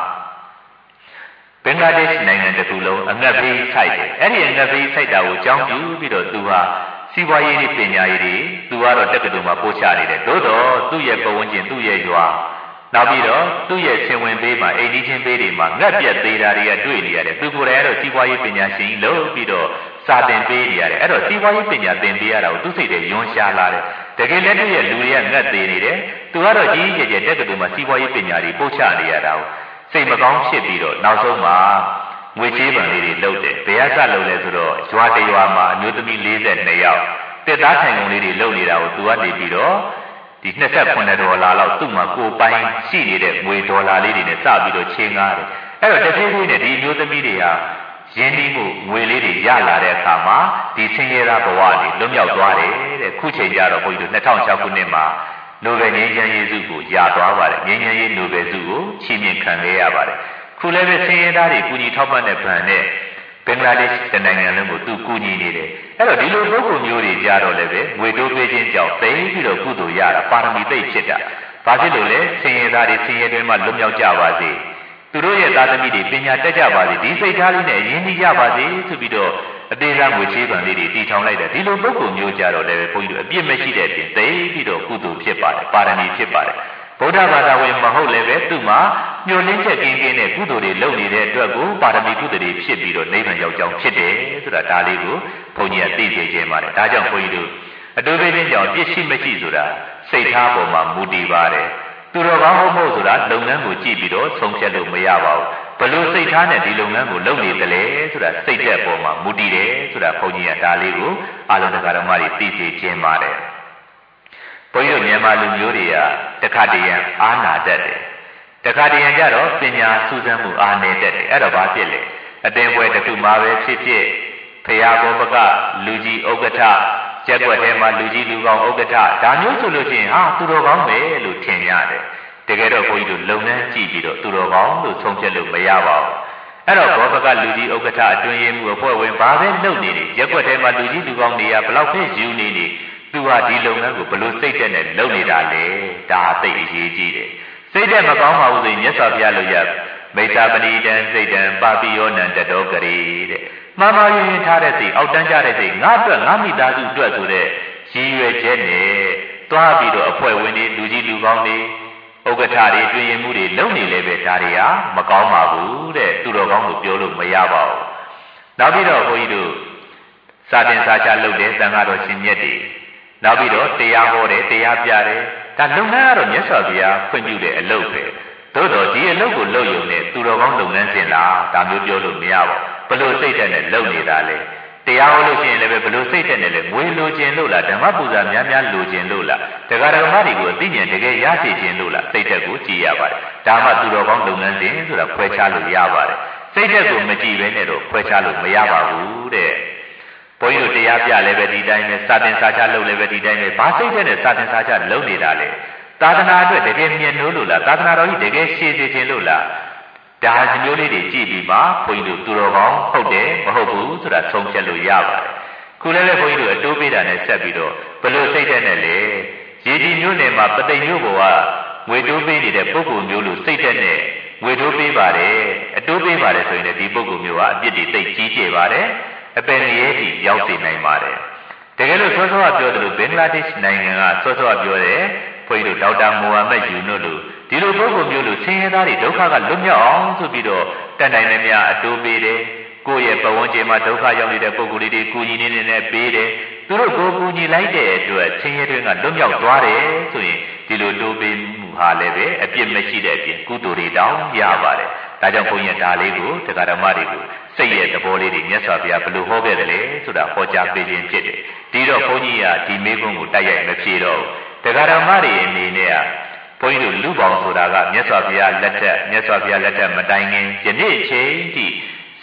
ဘင်္ဂလားဒေ့ရှ်နိုင်ငံတစ်ခုလုံးအငတ်ဘေးဆိုင်တယ်။အဲ့ဒီအငတ်ဘေးဆိုင်တာကိုအကြောင်းပြုပြီးတော့သူဟာစီးပွားရေးပညာရေးတွေသူကတော့တက္ကသိုလ်မှာပို့ချနေတယ်။သို့တော့သူ့ရဲ့ပတ်ဝန်းကျင်သူ့ရဲ့ရွာနောက်ပြီးတော့သူ့ရဲ့ရှင်ဝင်ပေးမှာအိမ်ဒီချင်းပေးတွေမှာငတ်ပြတ်သေးတာတွေကတွေ့နေရတယ်။သူကိုယ်တိုင်ကတော့စီးပွားရေးပညာရှင်လို့ပြီးတော့စာသင်ပေးနေရတယ်။အဲ့တော့စီးပွားရေးပညာသင်ပေးရတာကိုသူ့စိတ်ထဲယွန်းရှားလာတယ်။တကယ်လည်းသူ့ရဲ့လူတွေကငတ်သေးနေတယ်။သူကတော့ကြီးကြီးကျယ်ကျယ်တက္ကသိုလ်မှာစီးပွားရေးပညာတွေပို့ချနေရတာကိုစိတ်မကောင်းဖြစ်ပြီးတော့နောက်ဆုံးမှာငွေချေးပန်လေးတွေလုပ်တယ်။ဘယ်ကစလုပ်လဲဆိုတော့ရွာတရွာမှာအမျိုးသမီး42ယောက်တက်သားထိုင်ကုန်လေးတွေလုပ်နေတာကိုသူကနေပြီးတော့ဒီ$28လောက်သူ့မှာကိုယ်ပိုင်ရှိနေတဲ့ငွေဒေါ်လာလေးတွေနဲ့စပြီးတော့ချေးငှားတယ်။အဲ့တော့တဖြည်းဖြည်းနဲ့ဒီအမျိုးသမီးတွေဟာရင်းနှီးမှုငွေလေးတွေရလာတဲ့အခါမှာဒီဆင်းရဲသားဘဝတွေလွတ်မြောက်သွားတယ်တဲ့။ခုချိန်ကျတော့ဘုန်းကြီးတို့2006ခုနှစ်မှာနိုဘယ်ငြိမ်းချမ်းရေးဆုကိုရသွားပါတယ်။ငြိမ်းချမ်းရေးနိုဘယ်ဆုကိုချီးမြှင့်ခံခဲ့ရပါတယ်။ခုလည်းပဲဆင်းရဲသားတွေကူညီထောက်ပံ့တဲ့ဗန်နဲ့ဘင်္ဂလားဒေ့ရှ်တနိုင်ငံလုံးကိုသူကူညီနေတယ်။အဲ့တော့ဒီလိုပုဂ္ဂိုလ်မျိုးတွေကြတော့လည်းပဲငွေတိုးပေးခြင်းကြောင့်သိပြီးတော့ကုသိုလ်ရတာပါရမီသိဖြစ်တာ။ဘာဖြစ်လို့လဲဆင်းရဲသားတွေဆင်းရဲတွင်မှလွတ်မြောက်ကြပါစေ။သူတို့ရဲ့သားသမီးတွေပညာတတ်ကြပါစေ။ဒီစိတ်ထားလေးနဲ့အရင်ကြီးကြပါစေဆိုပြီးတော့အသေးစားငွေချေးပန်လေးတွေတည်ထောင်လိုက်တယ်။ဒီလိုပုဂ္ဂိုလ်မျိုးကြတော့လည်းပဲဘုန်းကြီးတို့အပြစ်မရှိတဲ့အပြင်သိပြီးတော့ကုသိုလ်ဖြစ်ပါတယ်ပါရမီဖြစ်ပါတယ်။ဗုဒ္ဓဘာသာဝင်မဟုတ်လည်းပဲသူ့မှာညှို့လင်းချက်ကင်းကင်းနဲ့ကုသိုလ်တွေလုပ်နေတဲ့အတွက်ကိုပါရမီကုသိုလ်တွေဖြစ်ပြီးတော့နိဗ္ဗာန်ရောက်ကြောင်းဖြစ်တယ်ဆိုတာဒါလေးကိုဘုန်းကြီးကသိစေခြင်းပါတယ်။ဒါကြောင့်ဘုန်းကြီးတို့အတူတူချင်းကြောင့်ပြစ်ရှိမရှိဆိုတာစိတ်ထားပေါ်မှာမူတည်ပါတယ်။သူတော်ကောင်းဟုတ်မဟုတ်ဆိုတာလုပ်ငန်းကိုကြည့်ပြီးတော့ဆုံးဖြတ်လို့မရပါဘူး။ဘလို့စိတ်ထားနဲ့ဒီလုပ်ငန်းကိုလုပ်နေတယ်လေဆိုတာစိတ်သက်ပေါ်မှာမူတည်တယ်ဆိုတာဘုန်းကြီးကဒါလေးကိုအာလုံးတရားတော်မတွေသိစေခြင်းပါတယ်။ဘုန်းကြီးတို့မြန်မာလူမျိုးတွေကတခါတရံအားနာတတ်တယ်။တခါတရံကြတော့ပညာစူးစမ်းမှုအားနည်းတတ်တယ်။အဲ့တော့ဘာဖြစ်လဲ။အတင်ပွဲတစ်ခုမှာပဲဖြစ်ဖြစ်ဖရာဘောပကလူကြီးဥက္ကဋ္ဌကျက်ွက်ထဲမှာလူကြီးလူကောင်းဥက္ကဋ္ဌဒါမျိုးဆိုလို့ရှိရင်ဟာသူတော်ကောင်းပဲလို့ထင်ရတယ်။တကယ်တော့ဘုန်းကြီးတို့လုပ်ငန်းကြည့်ပြီးတော့သူတော်ကောင်းလို့ဆုံးဖြတ်လို့မရပါဘူး။အဲ့တော့ဘောပကလူကြီးဥက္ကဋ္ဌအတွင်းရေးမှုအဖွဲ့ဝင်ဘာပဲလုပ်နေတယ်ရက်ွက်ထဲမှာလူကြီးလူကောင်းနေရဘလောက်ပဲယူနေနေသူဟာဒီလုပ်ငန်းကိုဘလို့စိတ်တက်နဲ့လုပ်နေတာလေဒါသိအရေးကြီးတယ်စိတ်တက်မကောင်းပါဘူးဆိုရင်မြတ်စွာဘုရားလိုရမိစ္ဆာပဏိတံစိတ်တံပါပိယောနံတတောကရေတဲ့မှားမှားယွင်းယွင်းထားတဲ့စိတ်အောက်တန်းကြတဲ့စိတ်ငါအတွက်ငါမိသားစုအတွက်ဆိုတဲ့ရည်ရွယ်ချက်နဲ့သွားပြီးတော့အဖွဲ့ဝင်တွေလူကြီးလူကောင်းတွေဥက္ကဋ္ဌတွေတွင်ရင်မှုတွေလုပ်နေလဲပဲဒါတွေဟာမကောင်းပါဘူးတဲ့သူတော်ကောင်းကိုပြောလို့မရပါဘူးနောက်ပြီးတော့ဘုန်းကြီးတို့စာတင်စာချလုပ်တဲ့သံဃာတော်ရှင်မြတ်တွေနောက်ပြီးတော့တရားဟောတယ်တရားပြတယ်ဒါလုပ်ငန်းကတော့မြတ်စွာဘုရားဖွင့်ပြတဲ့အလုပ်ပဲသို့တော့ဒီအလုပ်ကိုလုပ်ရုံနဲ့သူတော်ကောင်းလုပ်ငန်းစဉ်လားဒါမျိုးပြောလို့မရပါဘူးဘလို့စိတ်တက်နဲ့လုပ်နေတာလဲတရားဟောလို့ရှိရင်လည်းဘလို့စိတ်တက်နဲ့လဲငွေလိုချင်လို့လားဓမ္မပူဇာများများလိုချင်လို့လားတရားဓမ္မတွေကိုအသိဉာဏ်တကယ်ရရှိခြင်းလို့လားစိတ်တက်ကိုကြည်ရပါတယ်ဒါမှသူတော်ကောင်းလုပ်ငန်းစဉ်ဆိုတာဖွဲခြားလို့ရပါတယ်စိတ်တက်ကိုမကြည်ဘဲနဲ့တော့ဖွဲခြားလို့မရပါဘူးတဲ့ဘုန်းကြီးတို့တရားပြလည်းပဲဒီတိုင်းပဲစာသင်စာချလုပ်လည်းပဲဒီတိုင်းပဲဘာစိတ်တဲ့နဲ့စာသင်စာချလုပ်နေတာလဲသာသနာအတွက်တကယ်မြင်လို့လို့လားသာသနာတော်ကြီးတကယ်ရှည်စေခြင်းလို့လားဒါမျိုးလေးတွေကြည့်ပြီးမှဘုန်းကြီးတို့သူတော်ကောင်းဟုတ်တယ်မဟုတ်ဘူးဆိုတာဆုံးဖြတ်လို့ရပါတယ်ခုလည်းဘုန်းကြီးတို့အတိုးပေးတာနဲ့ဆက်ပြီးတော့ဘလို့စိတ်တဲ့နဲ့လေရေကြီးမျိုးနယ်မှာပသိမ်မျိုးဘဝငွေတိုးပေးနေတဲ့ပုဂ္ဂိုလ်မျိုးလို့စိတ်တဲ့နဲ့ငွေတိုးပေးပါတယ်အတိုးပေးပါတယ်ဆိုရင်လည်းဒီပုဂ္ဂိုလ်မျိုးဟာအပြစ်တွေသိကြီးကျယ်ပါတယ်အပင်ငရဲတိရောက်စေနိုင်ပါတယ်တကယ်လို့စောစောကပြောသလိုဘင်္ဂလားဒေ့ရှ်နိုင်ငံကစောစောကပြောတယ်ဘုန်းကြီးတို့ဒေါက်တာမိုဟာမက်ယူနွတ်လို့ဒီလိုပုဂ္ဂိုလ်မျိုးလို့ဆင်းရဲသားတွေဒုက္ခကလွတ်မြောက်အောင်ဆိုပြီးတော့တတ်နိုင်သမျှအတိုးပေးတယ်ကိုယ့်ရဲ့ပတ်ဝန်းကျင်မှာဒုက္ခရောက်နေတဲ့ပုဂ္ဂိုလ်တွေကူညီနေနေပေးတယ်သူတို့ကိုကူညီလိုက်တဲ့အတွက်ဆင်းရဲတွေကလွတ်မြောက်သွားတယ်ဆိုရင်ဒီလိုတိုးပေးမှုဟာလည်းပဲအပြစ်မရှိတဲ့အပြင်ကုသိုလ်တွေတောင်ရပါတယ်ဒါကြောင့်ဘုန်းကြီးဒါလေးကိုတရားဓမ္မတွေကိုစိတ်ရဲ့သဘောလေးတွေမြတ်စွာဘုရားဘယ်လိုဟောခဲ့တယ်လဲဆိုတာဟောကြားပေးခြင်းဖြစ်တယ်ဒီတော့ဘုန်းကြီးကဒီမေးခွန်းကိုတိုက်ရိုက်မဖြေတော့ဘူးတရားဓမ္မတွေအနေနဲ့ကဘုန်းကြီးတို့လူပေါင်းဆိုတာကမြတ်စွာဘုရားလက်ထက်မတိုင်ခင်ယနေ့ချိန်ထိဆ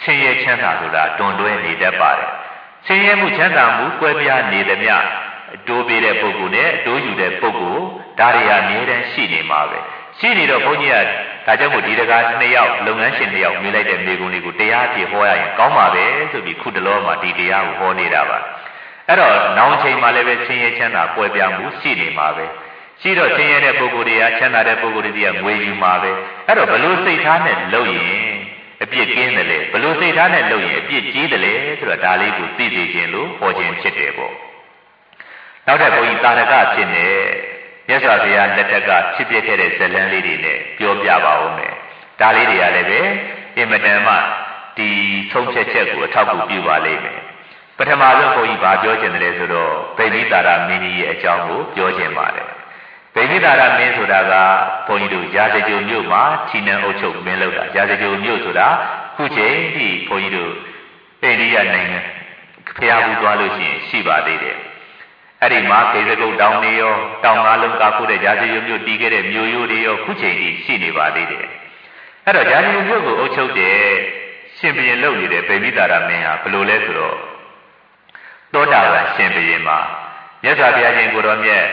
ဆင်းရဲချမ်းသာဆိုတာတွန်တွဲနေတတ်ပါတယ်ဆင်းရဲမှုချမ်းသာမှုကွဲပြားနေသမျှအတိုးပေးတဲ့ပုဂ္ဂိုလ်နဲ့အတိုးယူတဲ့ပုဂ္ဂိုလ်ဒါတွေဟာအမြဲတမ်းရှိနေမှာပဲရှိနေတော့ဘုန်းကြီးကဒါကြောင့်မို့ဒီတကား2ယောက်လုပ်ငန်းရှင်2ယောက်မြင်လိုက်တဲ့မိကုံလေးကိုတရားပြဟောရရင်ကောင်းပါပဲဆိုပြီးခုတလောမှာဒီတရားကိုဟောနေတာပါအဲ့တော့နောင်ချိန်မှာလည်းပဲဆင်းရဲချမ်းသာကွဲပြားမှုရှိနေမှာပဲရှိတော့ဆင်းရဲတဲ့ပုဂ္ဂိုလ်တွေကချမ်းသာတဲ့ပုဂ္ဂိုလ်တွေကငွေယူမှာပဲအဲ့တော့ဘလို့စိတ်ထားနဲ့လုပ်ရင်အပြစ်ကင်းတယ်လေဘလို့စိတ်ထားနဲ့လုပ်ရင်အပြစ်ကြီးတယ်လေဆိုတော့ဒါလေးကိုသိသိခြင်းလို့ဟောခြင်းဖြစ်တယ်ပေါ့နောက်ထပ်ဘုန်းကြီးတာရကဖြစ်နေမြတ်စွာဘုရားလက်ထက်ကဖြစ်ပြခဲ့တဲ့ဇလန်းလေးတွေနဲ့ပြောပြပါဦးမယ်ဒါလေးတွေကလည်းပဲအင်မတန်မှဒီဆုံးဖြတ်ချက်ကိုအထောက်အကူပြုပါလိမ့်မယ်ပထမဆုံးဘုန်းကြီးဗာပြောချင်တယ်ဆိုတော့ဗိမိတာရမင်းကြီးရဲ့အကြောင်းကိုပြောချင်ပါတယ်ဗိမိတာရမင်းဆိုတာကဘုန်းကြီးတို့ရာဇဂိုမြို့မှာထီနန်းအုပ်ချုပ်မင်းလုပ်တာရာဇဂိုမြို့ဆိုတာခုချိန်ဒီဘုန်းကြီးတို့အိန္ဒိယနိုင်ငံဖျားဘူးသွားလို့ရှိရင်ရှိပါသေးတယ်အဲ့ဒီမှာဂေဇဂုတ်တောင်တွေရောတောင်ငါးလုံးကားခုတဲ့ရာဇဂိုမြို့တည်ခဲ့တဲ့မြို့ရိုးတွေရောခုချိန်ထိရှိနေပါသေးတယ်အဲ့တော့ရာဇဂိုမြို့ကိုအုပ်ချုပ်တဲ့ရှင်ဘုရင်လုပ်နေတဲ့ဗိမိတာရမင်းဟာဘယ်လိုလဲဆိုတော့သောတာပန်ရှင်ဘုရင်မှာမြတ်စွာဘုရားရှင်ကိုတော်မြတ်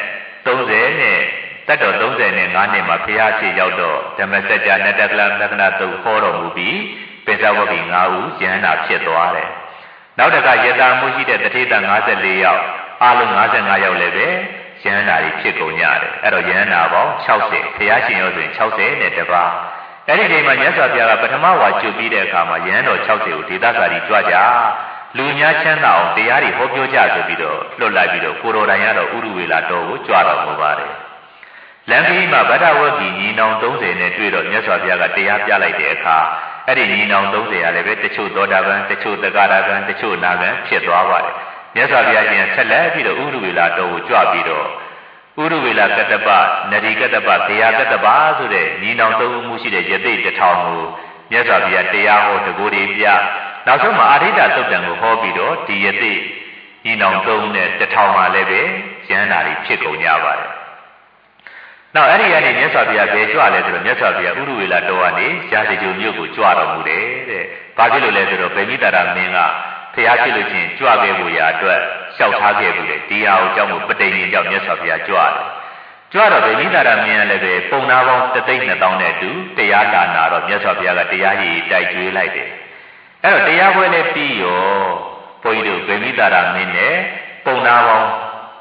30နဲ့တတ်တော်35နှစ်မှာဘုရားဖြစ်ရောက်တော့ဓမ္မစကြာနတ္တကလသက္ကနာတုတ်ခေါ်တော်မူပြီးပိဿဝဂ္ဂီ9ဦးယန္တာဖြစ်သွားတယ်နောက်တကယတာမှုရှိတဲ့တထေသ54ယောက်အားလုံး55ယောက်လည်းပဲယန္တာတွေဖြစ်ကုန်ကြတယ်အဲ့တော့ယန္တာပေါင်း60ဘုရားရှင်ရောဆိုရင်60နဲ့တပါးအဲ့ဒီချိန်မှာမြတ်စွာဘုရားကပထမဝါကျွပြီးတဲ့အခါမှာယန္တော်60ကိုဒေသစာရီကြွကြလူများချမ်းသာအောင်တရားတွေဟောပြောကြဆိုပြီးတော့လွတ်လိုက်ပြီးတော့ကိုတော်တိုင်ရတော့ဥရဝေလာတော်ကိုကြွတော်မူပါတယ်လမ်းကြီးမှာဗဒ္ဒဝဂ္ဂီညီနောင်30နဲ့တွေ့တော့မြတ်စွာဘုရားကတရားပြလိုက်တဲ့အခါအဲ့ဒီညီနောင်30ကလည်းပဲတချို့သောတာပန်တချို့သက္ကာရကံတချို့နာကံဖြစ်သွားပါတယ်မြတ်စွာဘုရားရှင်ဆက်လက်ပြီးတော့ဥရဝေလာတော်ကိုကြွပြီးတော့ဥရဝေလာကတ္တပနရီကတ္တပဒေယကတ္တပဆိုတဲ့ညီနောင်3မှုရှိတဲ့ယသိ1000ကိုမြတ်စွာဘုရားတရားဟောတကူတွေပြနောက်ဆုံးမှာအာရိတ္တသုတ်တံကိုဟောပြီးတော့ဒီယသိညီနောင်3နဲ့1000မှာလည်းပဲယန္တာတွေဖြစ်ကုန်ကြပါတယ်နောက်အဲ့ဒီကနေမြတ်စွာဘုရားဘယ်ကြွလဲဆိုတော့မြတ်စွာဘုရားဥရဝေလာတော်ကနေရာဇဂိုမြို့ကိုကြွတော်မူတယ်တဲ့ဘာဖြစ်လို့လဲဆိုတော့ဗိမိတာရမင်းကဖျားဖြစ်လို့ချင်းကြွခဲ့ဖို့ရာအတွက်လျှောက်ထားခဲ့ဘူးလေဒီဟာကိုကြောင့်မို့ပဋိညာဉ်ကြောင့်မြတ်စွာဘုရားကြွတယ်ကြွတော့ဗိမိတာရမင်းကလည်းပဲပုံနာပေါင်း3,200,000နဲ့အတူတရားလာနာတော့မြတ်စွာဘုရားကတရားရည်တိုက်ကျွေးလိုက်တယ်အဲ့တော့တရားပွဲလည်းပြီးရောဘုန်းကြီးတို့ဗိမိတာရမင်းနဲ့ပုံနာပေါင်း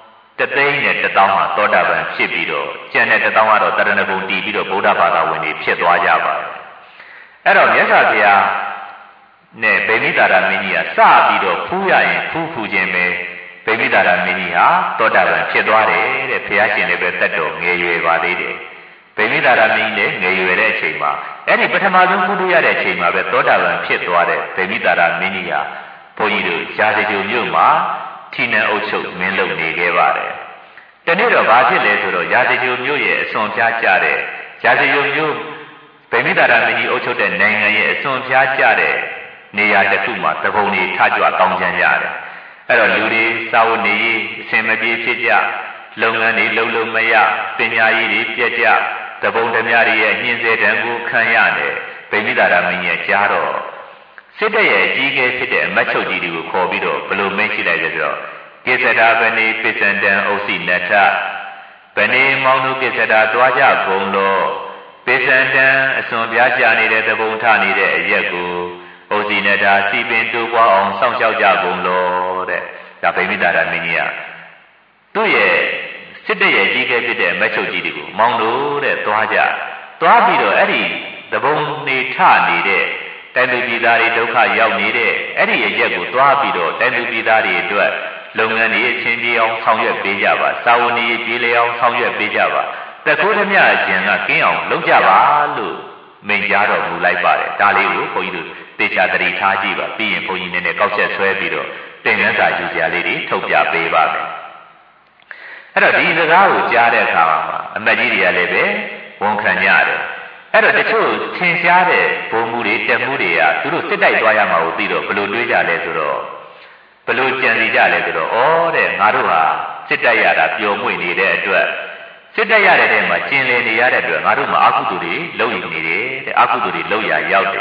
3,100,000မှာသောတာပန်ဖြစ်ပြီးတော့ကျန်တဲ့1000ကတော့တရဏဂုံတည်ပြီးတော့ဗုဒ္ဓဘာသာဝင်တွေဖြစ်သွားကြပါတယ်အဲ့တော့မြတ်စွာဘုရားနဲ့ဗိမိတာရမင်းကြီးကစပြီးတော့ဖူးရရင်ဖူးခြင်းပဲဗိမိတာရမင်းကြီးဟာသောတာပန်ဖြစ်သွားတယ်တဲ့ဘုရားရှင်လည်းပဲတတ်တော်ငယ်ရွယ်ပါသေးတယ်ဗိမိတာရမင်းကြီးလည်းငယ်ရွယ်တဲ့အချိန်မှာအဲ့ဒီပထမဆုံးဖူးလို့ရတဲ့အချိန်မှာပဲသောတာပန်ဖြစ်သွားတဲ့ဗိမိတာရမင်းကြီးဟာဘုန်းကြီးတို့ရာဇဂိုမြို့မှာထီနန်းအုပ်ချုပ်မင်းလုပ်နေခဲ့ပါတယ်တနေ့တော့ဘာဖြစ်လဲဆိုတော့ရာဇဂိုမြို့ရဲ့အစွန်ဖျားကြတဲ့ရာဇဂိုမြို့ဗိမိတာရမင်းကြီးအုပ်ချုပ်တဲ့နိုင်ငံရဲ့အစွန်ဖျားကြတဲ့နေရာတစ်ခုမှာတပုံတွေထကြွကောင်းချမ်းကြတယ်အဲ့တော့လူတွေစာဝတ်နေရေးအဆင်မပြေဖြစ်ကြလုပ်ငန်းတွေလုံးလုံးမရပညာရေးတွေပြတ်ကြတပုံဓမြတွေရဲ့ညှင်းဆဲတံကိုခံရတယ်ဗိမိတာရမင်းကြီးကြားတော့စစ်တပ်ရဲ့အကြီးအကဲဖြစ်တဲ့အမတ်ချုပ်ကြီးတွေကိုခေါ်ပြီးတော့ဘယ်လိုမင်းရှိလိုက်လဲဆိုတော့ကိစ္စတာဗနေပိစံတံဥစီနထဗနေမောင်တို့ကိစ္စတာတွားကြကုန်လို့ပိစံတံအစွန်ပြားကြနေတဲ့တပုံထနေတဲ့အရက်ကိုဥစီနထစီပင်တိုးပွားအောင်စောင့်ရှောက်ကြကုန်လို့တဲ့ဒါဗိမိတာရမင်းကြီးကသူ့ရဲ့စစ်တပ်ရဲ့အကြီးအကဲဖြစ်တဲ့အမတ်ချုပ်ကြီးတွေကိုမောင်တို့တဲ့တွားပြီးတော့အဲ့ဒီတပုံနေထနေတဲ့တိုင်းသူပြည်သားတွေဒုက္ခရောက်နေတဲ့အဲ့ဒီအရက်ကိုတွားပြီးတော့တိုင်းသူပြည်သားတွေအတွက်လုပ်ငန်းတွေအချင်းပြေအောင်ဆောင်ရွက်ပေးကြပါစာဝန်တွေပြေလည်အောင်ဆောင်ရွက်ပေးကြပါတခိုးဓမြအကျဉ်ကကင်းအောင်လုပ်ကြပါလို့မိန့်ကြားတော်မူလိုက်ပါတယ်ဒါလေးကိုဘုန်းကြီးတို့သေချာသတိထားကြည့်ပါပြီးရင်ဘုန်းကြီးနည်းနည်းကောက်ချက်ဆွဲပြီးတော့သင်ခန်းစာယူစရာလေးတွေထုတ်ပြပေးပါမယ်အဲ့တော့ဒီစကားကိုကြားတဲ့အခါမှာအမတ်ကြီးတွေကလည်းပဲဝန်ခံကြတယ်အဲ့တော့တချို့သင်ရှားတဲ့ဘုံမှုတွေတက်မှုတွေကသူတို့စစ်တိုက်သွားရမှာကိုသိတော့ဘယ်လိုတွေးကြလဲဆိုတော့ဘယ်လိုကြံစီကြလဲဆိုတော့ဩတဲ့ငါတို့ဟာစစ်တိုက်ရတာပျော်မွေ့နေတဲ့အတွက်စစ်တိုက်ရတဲ့ထဲမှာကျင်လည်နေရတဲ့အတွက်ငါတို့မှာအကုသိုလ်တွေလုပ်နေတယ်တဲ့အကုသိုလ်တွေလုပ်ရရောက်တယ်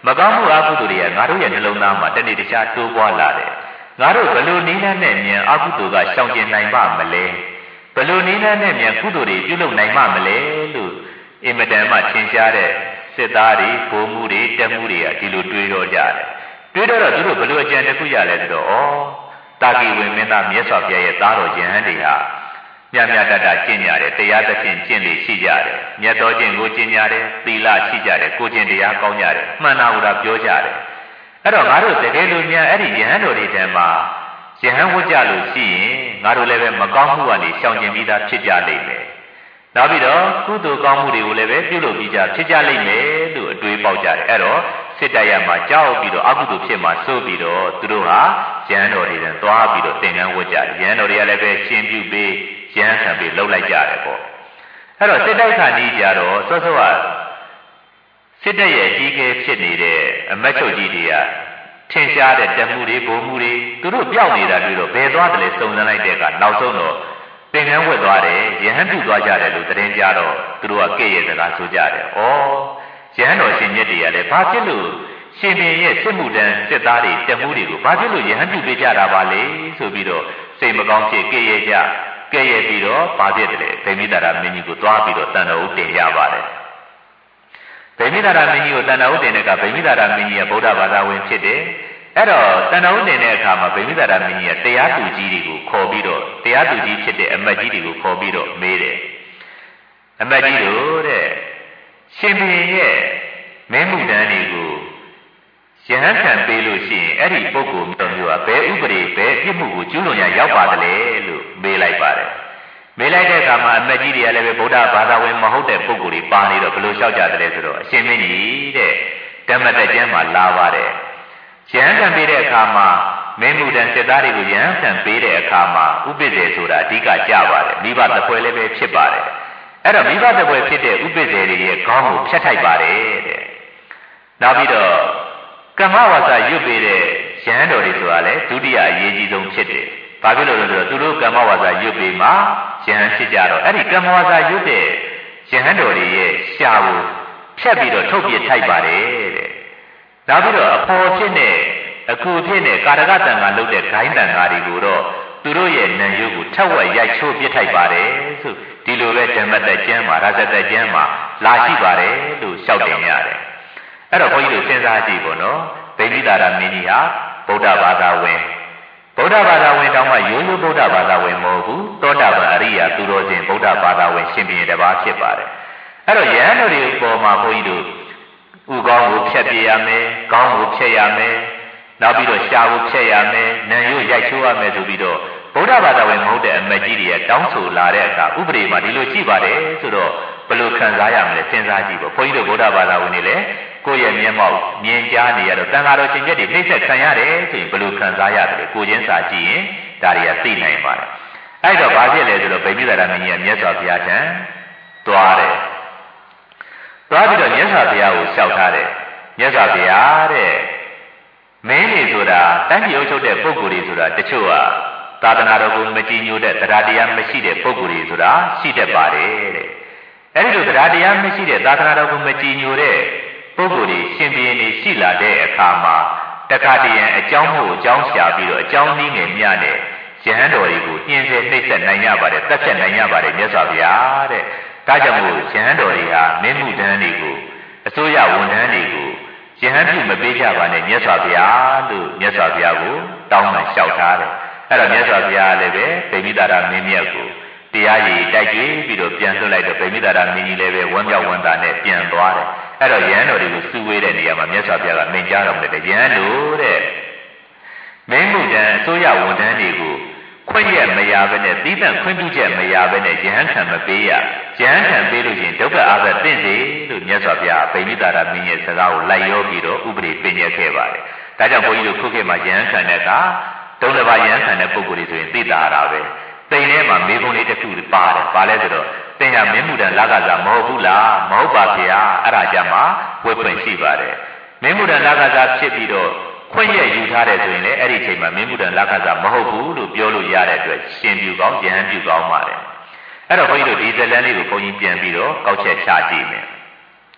မကောင်းမှုအကုသိုလ်တွေကငါတို့ရဲ့နှလုံးသားမှာတနေ့တခြားတိုးပွားလာတယ်ငါတို့ဘယ်လိုနည်းနဲ့မြန်အကုသိုလ်ကရှောင်ကျဉ်နိုင်ပါမလဲဘယ်လိုနည်းနဲ့မြန်ကုသိုလ်တွေပြုလုပ်နိုင်ပါမလဲလို့အင်မတန်မှထင်ရှားတဲ့စစ်သားတွေဗိုလ်မှူးတွေတပ်မှူးတွေကဒီလိုတွေးတော့ကြတယ်တွေးတော့သူတို့ဘယ်လိုအကြံတစ်ခုရလဲဆိုတော့တာကီဝင်မင်းသားမြတ်စွာဘုရားရဲ့သားတော်ယဟန်တွေဟာမြတ်မြတ်တတ်ကျင့်ကြတယ်တရားသဖြင့်ကျင့်လေရှိကြတယ်မြတ်တော်ကျင့်ကိုကျင့်ကြတယ်သီလရှိကြတယ်ကိုကျင့်တရားကောင်းကြတယ်မှန်တာကိုပြောကြတယ်အဲ့တော့ငါတို့တကယ်လို့များအဲ့ဒီယဟန်တော်တွေထဲမှာယဟန်ဝတ်ကြလို့ရှိရင်ငါတို့လည်းပဲမကောင်းမှုကနေရှောင်ကျဉ်ပြီးသားဖြစ်ကြလိမ့်မယ်နောက်ပြီးတော့ကုသိုလ်ကောင်းမှုတွေကိုလည်းပဲပြုလုပ်ပြီးကြဖြစ်ကြလိမ့်မယ်လို့အတွေးပေါက်ကြတယ်အဲ့တော့စစ်တပ်ရမှာကြောက်ပြီးတော့အကုသိုလ်ဖြစ်မှာစိုးပြီးတော့သူတို့ဟာယဟန်တော်တွေနဲ့သွားပြီးတော့သင်္ကန်းဝတ်ကြတယ်ယဟန်တော်တွေကလည်းပဲရှင်ပြုပြီးယဟန်ဆံပြီးလှုပ်လိုက်ကြတယ်ပေါ့အဲ့တော့စစ်တိုက်ခါနီးကြတော့စောစောကစစ်တပ်ရဲ့အကြီးအကဲဖြစ်နေတဲ့အမတ်ချုပ်ကြီးတွေကထင်ရှားတဲ့တပ်မှုတွေဗိုလ်မှူးတွေသူတို့ပြောက်နေတာတွေ့တော့ဘယ်သွားတယ်လဲစုံစမ်းလိုက်တဲ့အခါနောက်ဆုံးတော့သင်္ကန်းဝတ်သွားတယ်ယဟန်ပြုသွားကြတယ်လို့သတင်းကြတော့သူတို့ကကဲ့ရဲ့စကားဆိုကြတယ်ဩယဟန်တော်ရှင်မြတ်တွေကလည်းဘာဖြစ်လို့ရှင်ဘင်ရဲ့စစ်မှုတန်းစစ်သားတွေတပ်မှုတွေကိုဘာဖြစ်လို့ယဟန်ပြုပေးကြတာပါလဲဆိုပြီးတော့စိတ်မကောင်းဖြစ်ကဲ့ရဲ့ကြကဲ့ရဲ့ပြီးတော့ဘာဖြစ်တယ်လဲဗိမိတာရမင်းကြီးကိုသွားပြီးတော့တန်တော်ဦးတင်ရပါတယ်ဗိမိတာရမင်းကြီးကိုတန်တော်ဦးတင်တဲ့အခါဗိမိတာရမင်းကြီးကဗုဒ္ဓဘာသာဝင်ဖြစ်တယ်အဲ့တော့တန်တော်ဦးတင်တဲ့အခါမှာဗိမိတာရမင်းကြီးကတရားသူကြီးတွေကိုခေါ်ပြီးတော့တရားသူကြီးဖြစ်တဲ့အမတ်ကြီးတွေကိုခေါ်ပြီးတော့မေးတယ်အမတ်ကြီးတို့တဲ့ရှင်ဘုရင်ရဲ့မင်းမှုတန်းတွေကိုယဟန်ခံပေးလို့ရှိရင်အဲ့ဒီပုဂ္ဂိုလ်မျိုးကဘယ်ဥပဒေဘယ်ပြစ်မှုကိုကျူးလွန်ရရောက်ပါသလဲလို့မေးလိုက်ပါတယ်မေးလိုက်တဲ့အခါမှာအမတ်ကြီးတွေကလည်းပဲဗုဒ္ဓဘာသာဝင်မဟုတ်တဲ့ပုဂ္ဂိုလ်တွေပါနေတော့ဘယ်လိုလျှောက်ကြတယ်ဆိုတော့အရှင်မင်းကြီးတဲ့ဓမ္မတက်ကျမ်းမှာလာပါတယ်ယဟန်ခံပေးတဲ့အခါမှာမင်းမှုတန်းစစ်သားတွေကိုယဟန်ခံပေးတဲ့အခါမှာဥပိ္ပဇေဆိုတာအဓိကကြပါတယ်မိဘတပွဲလည်းပဲဖြစ်ပါတယ်အဲ့တော့မိဘတပွဲဖြစ်တဲ့ဥပိ္ပဇေတွေရဲ့ခေါင်းကိုဖြတ်ထိုက်ပါတယ်တဲ့နောက်ပြီးတော့ကမ္မဝါစာရွတ်ပေးတဲ့ယဟန်တော်တွေဆိုတာလေဒုတိယအရေးကြီးဆုံးဖြစ်တယ်။ဘာဖြစ်လို့လဲဆိုတော့သူတို့ကမ္မဝါစာရွတ်ပေးမှာယဟန်ဖြစ်ကြတော့အဲ့ဒီကမ္မဝါစာရွတ်တဲ့ယဟန်တော်တွေရဲ့ရှားကိုဖြတ်ပြီးတော့ထုတ်ပြထိုက်ပါတယ်တဲ့။နောက်ပြီးတော့အဖော်ဖြစ်နဲ့အခုဖြစ်နဲ့ကာရကတန်ခါလုပ်တဲ့ဂိုင်းတန်ခါတွေကိုတော့သူတို့ရဲ့နံရုပ်ကိုထက်ဝက်ရိုက်ချိုးပြထိုက်ပါတယ်ဆိုဒီလိုပဲဓမ္မတက်ကျမ်းမှာရာဇတက်ကျမ်းမှာလာရှိပါတယ်လို့ရှောက်တင်ရတယ်။အဲ့တော့ဘုန်းကြီးတို့စဉ်းစားကြည့်ပေါ့နော်ဗိမိတာရမင်းကြီးဟာဗုဒ္ဓဘာသာဝင်တောင်မှရိုးရိုးဗုဒ္ဓဘာသာဝင်မဟုတ်ဘူးသောတာပန်အရိယာသူတော်ရှင်ဗုဒ္ဓဘာသာဝင်ရှင်ဘုရင်တစ်ပါးဖြစ်ပါတယ်အဲ့တော့ယဟန်တို့တွေပေါ်မှာဘုန်းကြီးတို့ဥကောင်းကိုဖြတ်ပြရမယ်ကောင်းကိုဖြတ်ရမယ်နောက်ပြီးတော့ရှားကိုဖြတ်ရမယ်နံရိုးရိုက်ချိုးရမယ်ဆိုပြီးတော့ဗုဒ္ဓဘာသာဝင်မဟုတ်တဲ့အမတ်ကြီးတွေကတောင်းဆိုလာတဲ့အခါဥပဒေမှာဒီလိုရှိပါတယ်ဆိုတော့ဘယ်လိုခံစားရမလဲစဉ်းစားကြည့်ပေါ့ဘုန်းကြီးတို့ဗုဒ္ဓဘာသာဝင်တွေလည်းကိုယ့်ရဲ့မျက်မှောက်မြင်ကြားနေရတော့တန်ခါတော်ရှင်ကျက်တွေနှိမ့်ဆက်ခံရတယ်ဆိုရင်ဘယ်လိုခံစားရတယ်ကိုချင်းစာကြည့်ရင်ဒါတွေကသိနိုင်ပါတယ်အဲ့တော့ဘာဖြစ်လဲဆိုတော့ဗိမိတာရမင်းကြီးကမြတ်စွာဘုရားထံသွားတယ်သွားပြီးတော့မြတ်စွာဘုရားကိုလျှောက်ထားတယ်မြတ်စွာဘုရားတဲ့မင်းတွေဆိုတာတန်းကြီးအုပ်ချုပ်တဲ့ပုဂ္ဂိုလ်တွေဆိုတာတချို့ဟာသာသနာတော်ကိုမကြည်ညိုတဲ့တရားတရားမရှိတဲ့ပုဂ္ဂိုလ်တွေဆိုတာရှိတတ်ပါတယ်တဲ့အဲ့ဒီလိုတရားတရားမရှိတဲ့သာသနာတော်ကိုမကြည်ညိုတဲ့ပုဂ္ဂိုလ်တွေရှင်ဘုရင်တွေရှိလာတဲ့အခါမှာတခါတည်းရန်အကြောင်းမို့အကြောင်းရှာပြီးတော့အကြောင်းနည်းငယ်မြနဲ့ယဟန်တော်တွေကိုညှင်းဆဲနှိပ်စက်နိုင်ရပါတယ်တက်ဖြတ်နိုင်ရပါတယ်မြတ်စွာဘုရားတဲ့ဒါကြောင့်မို့ယဟန်တော်တွေဟာမင်းမှုတန်းတွေကိုအစိုးရဝန်ထမ်းတွေကိုယဟန်ပြုမပေးကြပါနဲ့မြတ်စွာဘုရားလို့မြတ်စွာဘုရားကိုတောင်းပန်လျှောက်ထားတယ်အဲ့တော့မြတ်စွာဘုရားလည်းပဲဗိမိတာရမင်းမြတ်ကိုတရားရည်တိုက်ကြွေးပြီးတော့ပြန်လွှတ်လိုက်တော့ဗိမိတာရမင်းကြီးလည်းပဲဝမ်းမြောက်ဝမ်းသာနဲ့ပြန်သွားတယ်အဲ့တော့ယဟန်တော်တွေကိုစုဝေးတဲ့နေရာမှာမြတ်စွာဘုရားကမိန့်ကြားတော်မူတယ်ယဟန်တို့တဲ့မင်းမှုတန်းအစိုးရဝန်ထမ်းတွေကိုခွင့်ရမရဘဲနဲ့သီးသန့်ခွင့်ပြုချက်မရဘဲနဲ့ယဟန်ခံမပေးရယဟန်ခံပေးလို့ရှင်ဒုက္ခအာဘသင့်စေလို့မြတ်စွာဘုရားဗိမိတာရမင်းရဲ့စကားကိုလိုက်ရောပြီးတော့ဥပဒေပင်ညက်ခဲ့ပါတယ်ဒါကြောင့်ဘုန်းကြီးတို့ခုခေတ်မှာယဟန်ခံတဲ့အခါတုံးတစ်ပါးယဟန်ခံတဲ့ပုဂ္ဂိုလ်တွေဆိုရင်သိတာတာပဲတိမ်ထဲမှာမေးခွန်းလေးတစ်ခုပါတယ်ဘာလဲဆိုတော့သင်ဟာမင်းမှုတန်းလကစားမဟုတ်ဘူးလားမဟုတ်ပါဗျာအဲ့ဒါကြမှာဝတ်ဖွင့်ရှိပါတယ်မင်းမှုတန်းလကစားဖြစ်ပြီးတော့ခွင့်ရယူထားတယ်ဆိုရင်လည်းအဲ့ဒီအချိန်မှာမင်းမှုတန်းလကစားမဟုတ်ဘူးလို့ပြောလို့ရတဲ့အတွက်ရှင်ပြုကောင်းယဟန်ပြုကောင်းပါတယ်အဲ့တော့ဘုန်းကြီးတို့ဒီဇလန်လေးကိုဘုန်းကြီးပြန်ပြီးတော့ကောက်ချက်ချကြည့်မယ်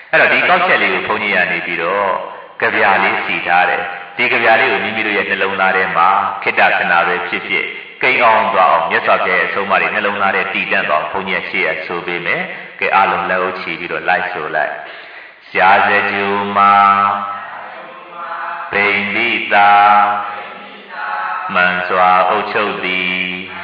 အဲ့တော့ဒီကောက်ချက်လေးကိုဘုန်းကြီးကနေပြီးတော့ကြပြလေးစီထားတယ်ဒီကြပြလေးကိုမိမိတို့ရဲ့နှလုံးသားထဲမှာခိတ္တခဏပဲဖြစ်ဖြစ်ကိန်းအောင်သွားအောင်မြတ်စွာဘုရားရဲ့အဆုံးအမတွေနှလုံးသားထဲတည်တံ့သွားဘုန်းကြီးရှေ့ရဆိုပေးမယ်ကဲအားလုံးလက်အုပ်ချီပြီးတော့လိုက်ဆိုလိုက်ရှားစကြူမှာဗိန္ဒိတာမှန်စွာအုပ်ချုပ်သည်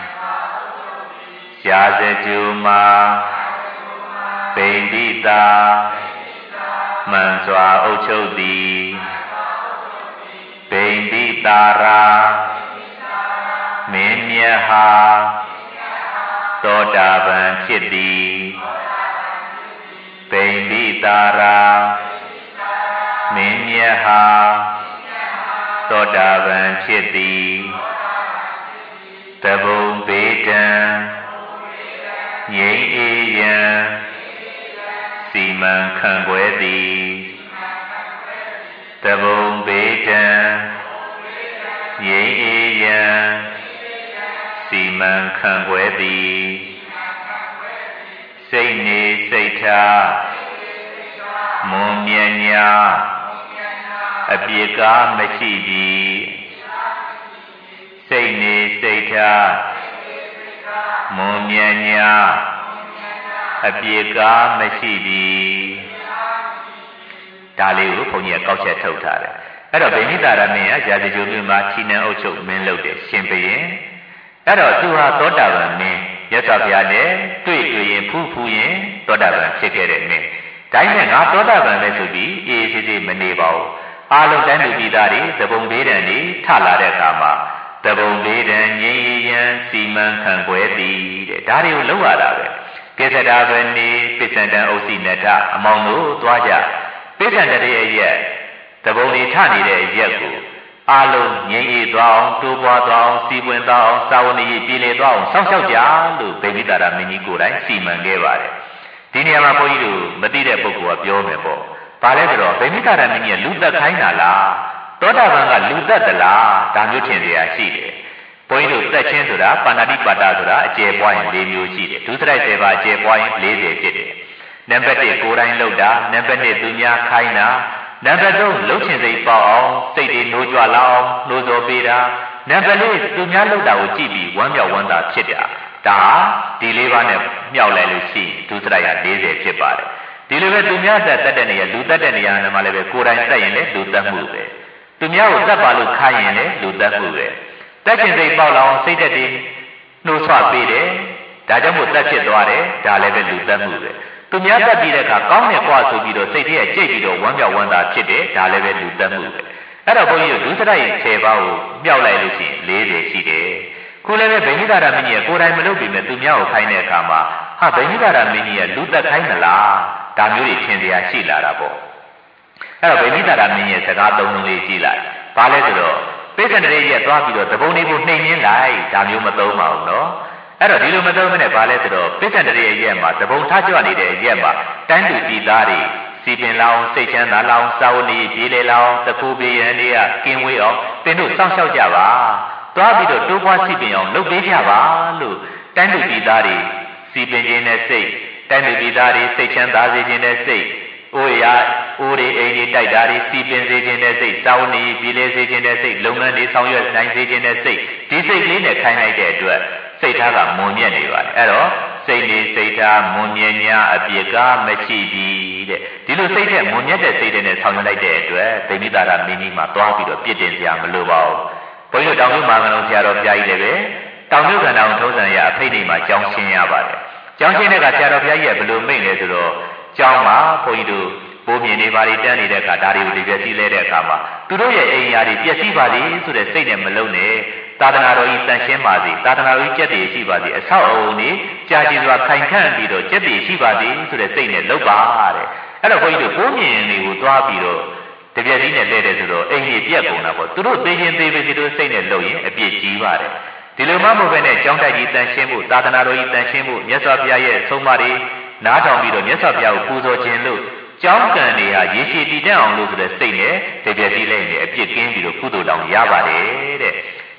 ရှားစကြူမှာဗိန္ဒိတာမှန်စွာအုပ်ချုပ်သည်ဗိန္ဒိတာရာမင်းမြတ်ဟာသောတာပန်ဖြစ်သည်ဗိန္ဒိတာရာမင်းမြတ်ဟာသောတာပန်ဖြစ်သည်တဘုံဘေဒံငြိမ်းအေးရန်စီမံခန့်ခွဲသည်တဘုံဘေဒံငြိမ်းအေးရန်စီမံခန့်ခွဲသည်စိတ်နေစိတ်ထားမွန်မြတ်ညာအပြစ်ကားမရှိသည်စိတ်နေစိတ်ထားမွန်မြတ်ညာအပြစ်ကားမရှိသည်ဒါလေးကိုဘုန်းကြီးကကောက်ချက်ထုတ်ထားတယ်အဲ့တော့ဗိမိတာရမင်းကရာဇဂိုမြို့မှာခြိနှံအုပ်ချုပ်မင်းလုပ်တယ်ရှင်ဘုရင်အဲ့တော့သူဟာသောတာပန်မင်းရသော်ဘုရားနဲ့တွေ့ရင်ဖူးရင်သောတာပန်ဖြစ်ခဲ့တဲ့မင်းဒါနဲ့ငါသောတာပန်ပဲဆိုပြီးအေးစစ်စစ်မနေပါဘူးအားလုံးတိုင်းလူပြည်သားတွေသဘုံဘေးဒဏ်တွေထလာတဲ့အခါမှာသဘုံဘေးဒဏ်ငြိမ်းရန်စီမံခန့်ခွဲသည်တဲ့ဒါတွေကိုလုပ်ရတာပဲကိစ္စတာပဲနေပိဿန္တံဥစီနတအမောင်တို့သွားကြပိဿန္တရဲ့ရက်သဘုံတွေထနေတဲ့အရက်ကိုအားလုံးငြိမ်းအေးသွားအောင်တိုးပွားသွားအောင်စီပွင့်သွားအောင်စာဝဏီပြည်လေသွားအောင်စောင့်ရှောက်ကြလို့ဗိမိတာရမင်းကြီးကိုယ်တိုင်စီမံခဲ့ပါတယ်ဒီနေရာမှာဘုန်းကြီးတို့မသိတဲ့ပုဂ္ဂိုလ်ကပြောမယ်ပေါ့ဘာလဲဆိုတော့ဗိမိတာရမင်းကြီးကလူသက်ခိုင်းတာလားသောတာပန်ကလူသက်သလားဒါမျိုးထင်เสียရှိတယ်ဘုန်းကြီးတို့သက်ချင်းဆိုတာပါဏာတိပါဒဆိုတာအကျယ်ပွားရင်၄မျိုးရှိတယ်ဒုစရိုက်7ပါးအကျယ်ပွားရင်40ဖြစ်တယ်နံပါတ်1ကိုယ်တိုင်လှုပ်တာနံပါတ်2သူများခိုင်းတာနံပါတ်3လှုပ်ချင်စိတ်ပေါအောင်စိတ်တွေနှိုးကြွလာအောင်နှိုးစော်ပေးတာနံပါတ်4သူများလှုပ်တာကိုကြည့်ပြီးဝမ်းမြောက်ဝမ်းသာဖြစ်တာဒါဒီ၄ပါးနဲ့မြောက်လိုက်လို့ရှိရင်ဒုစရိုက်က40ဖြစ်ပါတယ်ဒီလိုပဲသူများတတ်တဲ့နေရာလူတတ်တဲ့နေရာမှာလည်းပဲကိုယ်တိုင်တတ်ရင်လည်းလူတတ်မှုပဲသူများကိုတတ်ပါလို့ခိုင်းရင်လည်းလူတတ်မှုပဲတတ်ချင်စိတ်ပေါက်လာအောင်စိတ်သက်တွေနှိုးဆွပေးတယ်ဒါကြောင့်မို့တတ်ဖြစ်သွားတယ်ဒါလည်းပဲလူတတ်မှုပဲသူများတတ်ပြီးတဲ့အခါကောင်းတယ်ကွာဆိုပြီးတော့စိတ်ထဲကကြိတ်ပြီးတော့ဝမ်းမြောက်ဝမ်းသာဖြစ်တယ်ဒါလည်းပဲလူတတ်မှုပဲအဲ့တော့ဘုန်းကြီးတို့ဒုစရိုက်10ပါးကိုမြောက်လိုက်လို့ရှိရင်40ရှိတယ်ခုလည်းပဲဗိမိတာရမင်းကြီးကကိုယ်တိုင်မလုပ်ပြီးမဲ့သူများကိုခိုင်းတဲ့အခါမှာဟာဗိမိတာရမင်းကြီးကလူသက်ခိုင်းမလားဒါမျိုးတွေထင်စရာရှိလာတာပေါ့အဲ့တော့ဗိမိတာရမင်းရဲ့စကားသုံးလုံးလေးကြည့်လိုက်ဘာလဲဆိုတော့ပိဿန္တရေရဲ့သွားပြီးတော့သဘုံတွေကိုနှိမ်ရင်းလိုက်ဒါမျိုးမသုံးပါဘူးနော်အဲ့တော့ဒီလိုမသုံးမနဲ့ဘာလဲဆိုတော့ပိဿန္တရေရဲ့မှာသဘုံထားကြွနေတဲ့ရဲ့မှာတိုင်းသူပြည်သားတွေစီပင်လောင်စိတ်ချမ်းသာလောင်စာဝဏီပြေးလေလောင်တခုပြေးရန်တွေကကင်းဝေးအောင်သင်တို့စောင့်ရှောက်ကြပါသွားပြီးတော့တိုးပွားစီပင်အောင်လုပ်ပေးကြပါလို့တိုင်းသူပြည်သားတွေစီပင်ခြင်းနဲ့စိတ်တိုင်းသူပြည်သားတွေစိတ်ချမ်းသာစေခြင်းနဲ့စိတ်အိုးရအိုးတွေအိမ်တွေတိုက်တာတွေစီပင်စေခြင်းနဲ့စိတ်စာဝဏီပြေးလေစေခြင်းနဲ့စိတ်လုပ်ငန်းတွေဆောင်ရွက်နိုင်စေခြင်းနဲ့စိတ်ဒီစိတ်လေးနဲ့ခိုင်းလိုက်တဲ့အတွက်စိတ်ထားကမွန်မြတ်နေပါတယ်အဲ့တော့စိတ်နေစိတ်ထားမွန်မြတ်ညာအပြစ်ကားမရှိဘူးတဲ့ဒီလိုစိတ်နဲ့မွန်မြတ်တဲ့စိတ်နဲ့ဆောင်ရွက်လိုက်တဲ့အတွက်ဗိမိတာရမင်းကြီးမှာသွားပြီးတော့ပြစ်တင်စရာမလိုပါဘူးဘုန်းကြီးတို့တောင်မြို့မာကလုံးဆရာတော်ဘုရားကြီးလည်းပဲတောင်မြို့ကံတော်ထုံးစံရအဖိတ်နေမှာကြောင်းရှင်းရပါတယ်ကြောင်းရှင်းတဲ့ကဆရာတော်ဘုရားကြီးကဘယ်လိုမိန့်လဲဆိုတော့ကျောင်းမှာဘုန်းကြီးတို့ပိုးမြင်နေပါလိတန်းနေတဲ့အခါဒါတွေကိုဒီပြည့်စည်လဲတဲ့အခါမှာသူတို့ရဲ့အိမ်ယာတွေပြည့်စည်ပါလိဆိုတဲ့စိတ်နဲ့မလုံးနဲ့သာသနာတော်ကြီးတန်ရှင်းပါစေသာသနာတော်ကြီးကျက်တည်ရှိပါစေအဆောက်အအုံကြီးကြာကြည်စွာခိုင်ခန့်ပြီးတော့ကျက်တည်ရှိပါစေဆိုတဲ့စိတ်နဲ့လုပ်ပါတဲ့အဲ့တော့ဘုန်းကြီးတို့ပိုးမြင်တွေကိုသွားပြီးတော့တပြက်စီးနဲ့လဲတယ်ဆိုတော့အိမ်ကြီးပြက်ကုန်တာပေါ့သူတို့သိချင်းသေးပေစီတို့စိတ်နဲ့လုပ်ရင်အပြစ်ကြီးပါတယ်ဒီလိုမှမဟုတ်ဘဲနဲ့ကျောင်းတိုက်ကြီးတန်ရှင်းဖို့သာသနာတော်ကြီးတန်ရှင်းဖို့မြတ်စွာဘုရားရဲ့ဆုံးမတွေနားထောင်ပြီးတော့မြတ်စွာဘုရားကိုပူဇော်ခြင်းလို့ကျောင်းကံတွေဟာရေရှည်တည်တံ့အောင်လို့ဆိုတဲ့စိတ်နဲ့တပြက်စီးလိုက်ရင်အပြစ်ကင်းပြီးတော့ကုသိုလ်တောင်ရပါတယ်တဲ့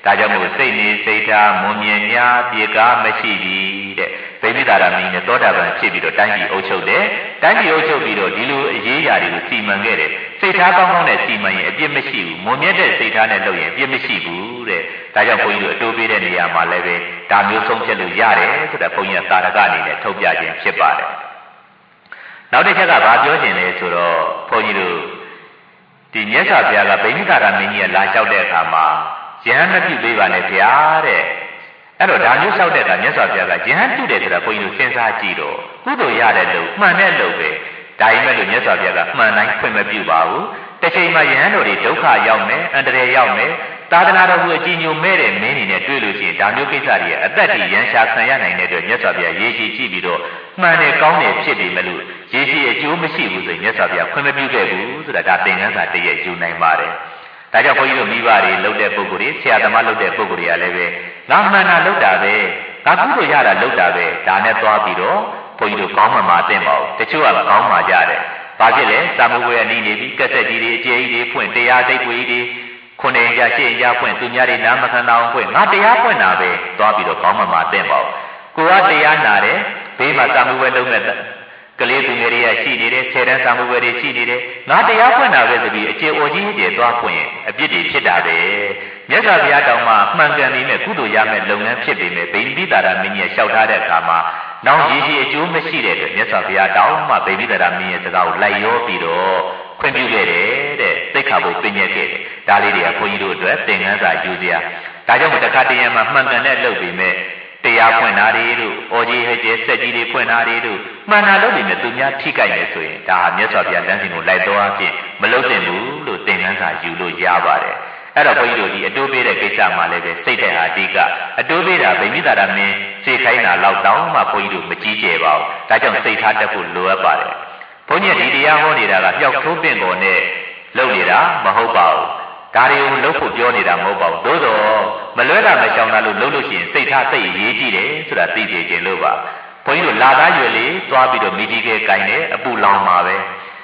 ဒါကြောင့်မို့စိတ်နေစိတ်ထားမွန်မြင်ညာပြေကားမရှိဘူးတဲ့ဗိမိသာရမင်းနဲ့သောတာပန်ဖြစ်ပြီးတော့တိုင်းပြည်အုပ်ချုပ်တယ်တိုင်းပြည်အုပ်ချုပ်ပြီးတော့ဒီလိုအရေးအရာတွေကိုစီမံခဲ့တယ်စိတ်ထားကောင်းကောင်းနဲ့စီမံရင်အပြစ်မရှိဘူးမွန်မြတ်တဲ့စိတ်ထားနဲ့လုပ်ရင်အပြစ်မရှိဘူးတဲ့ဒါကြောင့်ဘုန်းကြီးတို့အတိုးပေးတဲ့နေရာမှာလည်းပဲဒါမျိုးဆုံးဖြတ်လို့ရတယ်ဆိုတာဘုန်းကြီးကသာရကအနေနဲ့ထုတ်ပြခြင်းဖြစ်ပါတယ်နောက်တစ်ချက်ကဘာပြောခြင်းလဲဆိုတော့ဘုန်းကြီးတို့ဒီမြတ်စွာဘုရားကဗိမိသာရမင်းကြီးကလာလျှောက်တဲ့အခါမှာယဟန်မပြုပေးပါနဲ့ဗျာတဲ့အဲ့တော့ဒါမျိုးလျှောက်တဲ့အခါမြတ်စွာဘုရားကယဟန်ပြုတယ်ဆိုတာဘုန်းကြီးတို့စဉ်းစားကြည့်တော့ကုသိုလ်ရတဲ့လို့မှန်တဲ့လို့ပဲဒါပေမဲ့လို့မြတ်စွာဘုရားကမှန်တိုင်းခွင့်မပြုပါဘူးတစ်ချိန်မှာယဟန်တို့တွေဒုက္ခရောက်မယ်အန္တရာယ်ရောက်မယ်သာသနာတော်ကိုအကြည်ညိုမဲ့တဲ့မင်းတွေနဲ့တွေ့လို့ရှိရင်ဒါမျိုးကိစ္စတွေအသက်ကြီးရန်ရှာခံရနိုင်တဲ့အတွက်မြတ်စွာဘုရားရေးရှိကြည့်ပြီးတော့မှန်တယ်ကောင်းတယ်ဖြစ်ပြီမလို့ရေးရှိအကျိုးမရှိဘူးဆိုရင်မြတ်စွာဘုရားခွင့်မပြုခဲ့ဘူးဆိုတာဒါသင်္ကန်းစာတည်းရဲ့ယူနိုင်ပါတယ်ဒါကြောင့်ဘုန်းကြီးတို့မိဘတွေလှုပ်တဲ့ပုဂ္ဂိုလ်တွေဆရာသမားလှုပ်တဲ့ပုဂ္ဂိုလ်တွေကလည်းပဲငါမှန်တာလှုပ်တာပဲငါကုသိုလ်ရတာလှုပ်တာပဲဒါနဲ့သွားပြီးတော့ဘုန်းကြီးတို့ကောင်းမှမသိပါဘူးတချို့ကကောင်းမှကြတယ်ဘာဖြစ်လဲသာမဝေအနည်းနေပြီကက်ဆက်ကြီးတွေအကျေးကြီးတွေဖွင့်တရားသိပ်ွေကြီးတွေခုနှစ်ရရှင်းရဖွင့်သူများတွေနားမခံအောင်ဖွင့်ငါတရားဖွင့်တာပဲသွားပြီးတော့ကောင်းမှမသိပါဘူးကိုကတရားနာတယ်ဘေးမှာသာမဝေလုံးမဲ့ကလေးသူငယ်တွေကရှိနေတယ်ဆယ်တန်းသာမဝေတွေရှိနေတယ်ငါတရားဖွင့်တာပဲဆိုပြီးအကျေအိုကြီးတွေသွားဖွင့်ရင်အပြစ်တွေဖြစ်တာပဲမြတ်စွာဘုရားတောင်မှမှန်ကန်နေမဲ့ကုသိုလ်ရမဲ့လုပ်ငန်းဖြစ်ပေမဲ့ဗိမိသာရမင်းကြီးလျှောက်ထားတဲ့အခါမှာနောက်ရည်ရှိအကျိုးမရှိတဲ့အတွက်မြတ်စွာဘုရားတောင်မှဗိမိသာရမင်းရဲ့စကားကိုလိုက်ရောပြီးတော့ခွင့်ပြုခဲ့တယ်တဲ့သိက္ခာပုဒ်ပြည့်ညက်ခဲ့တယ်ဒါလေးတွေကဘုန်းကြီးတို့အတွက်သင်ခန်းစာယူစရာဒါကြောင့်တခါတရံမှာမှန်ကန်တဲ့လုပ်ပေမဲ့တရားဖွင့်တာတွေတို့အော်ကြီးဟဲ့ကျဲစက်ကြီးတွေဖွင့်တာတွေတို့မှန်တာလုပ်ပေမဲ့သူများထိကြိုက်နေဆိုရင်ဒါဟာမြတ်စွာဘုရားတန်းစင်ကိုလိုက်သွားဖြင့်မလုပ်သင့်ဘူးလို့သင်ခန်းစာယူလို့ရပါတယ်အဲ့တော့ဘုန်းကြီးတို့ဒီအတိုးပေးတဲ့ကိစ္စမှာလည်းပဲစိတ်တဲ့ဟာအဓိကအတိုးပေးတာဗိမိသာရမင်းစေခိုင်းတာလောက်တောင်းမှဘုန်းကြီးတို့မကြီးကျယ်ပါဘူးဒါကြောင့်စိတ်ထားတတ်ဖို့လိုအပ်ပါတယ်ဘုန်းကြီးဒီတရားဟောနေတာကပျောက်ထိုးပင့်ပေါ်နဲ့လုပ်နေတာမဟုတ်ပါဘူးဒါတွေကိုလုပ်ဖို့ပြောနေတာမဟုတ်ပါဘူးသို့တော့မလွဲတာမရှောင်တာလို့လုပ်လို့ရှိရင်စိတ်ထားသိအရေးကြီးတယ်ဆိုတာသိစေခြင်းလို့ပါဘုန်းကြီးတို့လာသားရွယ်လေးသွားပြီးတော့မိကြီးကဲကင်တယ်အပူလောင်မှာပဲ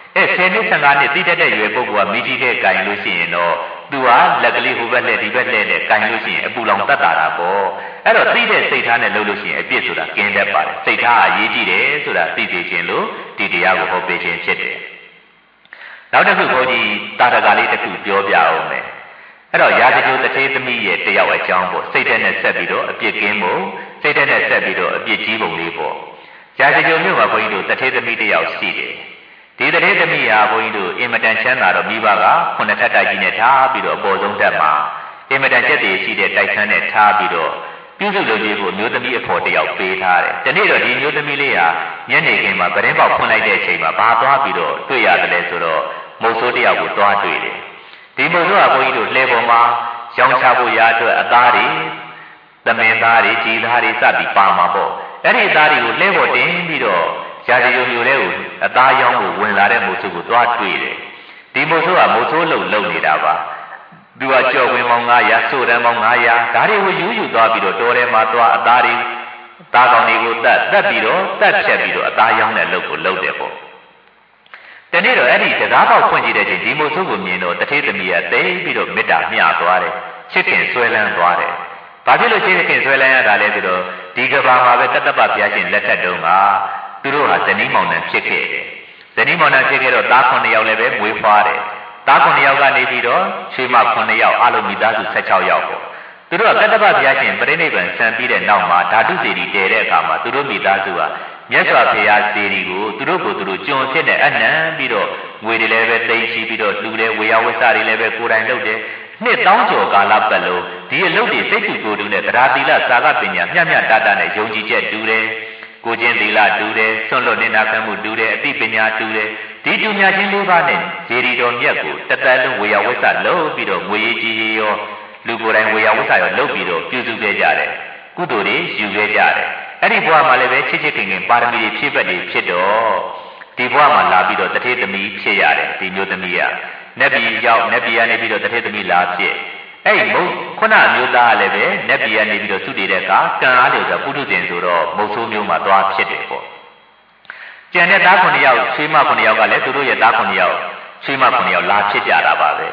10နှစ်15နှစ်သိတတ်တဲ့ရွယ်ပုဂ္ဂိုလ်ကမိကြီးကဲကင်လို့ရှိရင်တော့သူဟာလက်ကလေးဟိုဘက်လှည့်ဒီဘက်လှည့်နဲ့ကင်လို့ရှိရင်အပူလောင်တတ်တာပေါ့အဲ့တော့သိတဲ့စိတ်ထားနဲ့လုပ်လို့ရှိရင်အပြစ်ဆိုတာကင်းတတ်ပါတယ်စိတ်ထားအရေးကြီးတယ်ဆိုတာသိစေခြင်းလို့ဒီတရားကိုဟောပေးခြင်းဖြစ်တယ်နောက်တစ်ခုဘုန်းကြီးတာရကလေးတစ်ခုပြောပြအောင်မယ်အဲ့တော့ရာဇဂိုတထေသမီးရဲ့တယောက်အကြောင်းပေါ့စိတ်ထဲနဲ့ဆက်ပြီးတော့အပြစ်ကင်းဖို့စိတ်ထဲနဲ့ဆက်ပြီးတော့အပြစ်ကြီးပုံလေးပေါ့ရာဇဂိုမြို့မှာဘုန်းကြီးတို့တထေသမီးတယောက်ရှိတယ်ဒီတထေသမီးဟာဘုန်းကြီးတို့အင်မတန်ချမ်းသာတော့မိဘကခုနှစ်ထပ်တိုက်ကြီးနဲ့ထားပြီးတော့အပေါ်ဆုံးတက်မှာအင်မတန်ကျက်တည်ရှိတဲ့တိုက်ခန်းနဲ့ထားပြီးတော့ပြုစုလုပ်ကြည့်ဖို့မျိုးသမီးအဖော်တယောက်ပေးထားတယ်ဒီနေ့တော့ဒီမျိုးသမီးလေးဟာညနေခင်းမှာပရင်ပေါက်ဖွင့်လိုက်တဲ့အချိန်မှာဘာသွားပြီးတော့တွေ့ရတယ်လဲဆိုတော့မုတ်ဆိုးတယောက်ကိုသွားတွေ့တယ်ဒီမုတ်ဆိုးကဘုန်းကြီးတို့လှဲပေါ်မှာရောင်းချဖို့ရာအတွက်အသားတွေသမင်သားတွေကြီးသားတွေစပြီးပါမှာပေါ့အဲ့ဒီအသားတွေကိုလှဲပေါ်တင်ပြီးတော့ရာဇဂိုမျိုးလေးကိုအသားရောင်းဖို့ဝင်လာတဲ့မုတ်ဆိုးကိုသွားတွေ့တယ်ဒီမုတ်ဆိုးကမုတ်ဆိုးလုံနေတာပါသူကကြော်ဝင်ပေါင်း900ဆိုတန်းပေါင်း900ဒါတွေကိုယူသွားပြီးတော့တော်ထဲမှာသွားအသားတွေသားကောင်တွေကိုတတ်ပြီးတော့တတ်ဖြတ်ပြီးတော့အသားရောင်းတဲ့လုပ်ကိုလုပ်တယ်ပေါ့တနေ့တော့အဲ့ဒီတကားပေါက်ဖွင့်ကြည့်တဲ့ချိန်ဒီမို့ဆိုးကိုမြင်တော့တထေးသမီးကသိပြီးတော့မေတ္တာမျှသွားတယ်ချစ်ခင်ဆွဲလန်းသွားတယ်ဘာဖြစ်လို့ချစ်ခင်ဆွဲလန်းရတာလဲဆိုတော့ဒီကဘာမှာပဲတတ္တပဘုရားရှင်လက်ထက်တုန်းကသူတို့ဟာဇနီးမောင်နှံဖြစ်ခဲ့တယ်ဇနီးမောင်နှံဖြစ်ခဲ့တော့သား9ယောက်လည်းပဲမွေးဖွားတယ်သား9ယောက်ကနေပြီးတော့ချွေးမ9ယောက်အလုံးမိသားစု16ယောက်ပေါ့သူတို့ကတတ္တပဘုရားရှင်ပြိဋိဘံဆံပြီးတဲ့နောက်မှာဓာတုစေတီတည်တဲ့အခါမှာသူတို့မိသားစုကမြတ်စွာဘုရားစေတီကိုသူတို့ကျွန်ဖြစ်တဲ့အနံပြီးတော့ငွေတွေလည်းပဲသိမ်းရှိပြီးတော့လူတွေဝေယဝိဆတွေလည်းပဲကိုယ်တိုင်လုပ်တယ်နှစ်တောင်းကျော်ကာလပတ်လုံးဒီအလုပ်တွေစိတ်တူကိုယ်တူနဲ့တရားသီလစာကပညာမျှတတနဲ့ယုံကြည်ချက်တူတယ်ကိုချင်းသီလတူတယ်ဆွန့်လွတ်နေတာခံမှုတူတယ်အသိပညာတူတယ်ဒီတူညာချင်းလေးပါးနဲ့ဇေဒီတော်မြတ်ကိုတသက်လုံးဝေယဝိဆလုပ်ပြီးတော့ငွေရေးကြီးရောလူကိုယ်တိုင်ဝေယဝိဆရောလုပ်ပြီးတော့ပြုစုခဲ့ကြတယ်ကုသိုလ်တွေယူခဲ့ကြတယ်အဲ့ဒီဘဝမှာလည်းပဲချစ်ခင်ခင်ပါရမီတွေဖြည့်ပတ်တွေဖြစ်တော့ဒီဘဝမှာလာပြီးတော့တထေးသမီးဖြစ်ရတယ်ဒီမျိုးသမီးကနတ်ပြည်ရောက်နတ်ပြည်ကနေပြီးတော့တထေးသမီးလာဖြစ်အဲ့မုတ်ခုနမျိုးသားလည်းပဲနတ်ပြည်ကနေပြီးတော့သုတေတဲ့ကကံအားလျော်စွာပုထုဇဉ်ဆိုတော့မုတ်ဆိုးမျိုးမှာသွားဖြစ်တယ်ပေါ့ကျန်တဲ့သား9ယောက်ချွေးမ9ယောက်ကလည်းသူတို့ရဲ့သား9ယောက်ချွေးမ9ယောက်လာဖြစ်ကြတာပါပဲ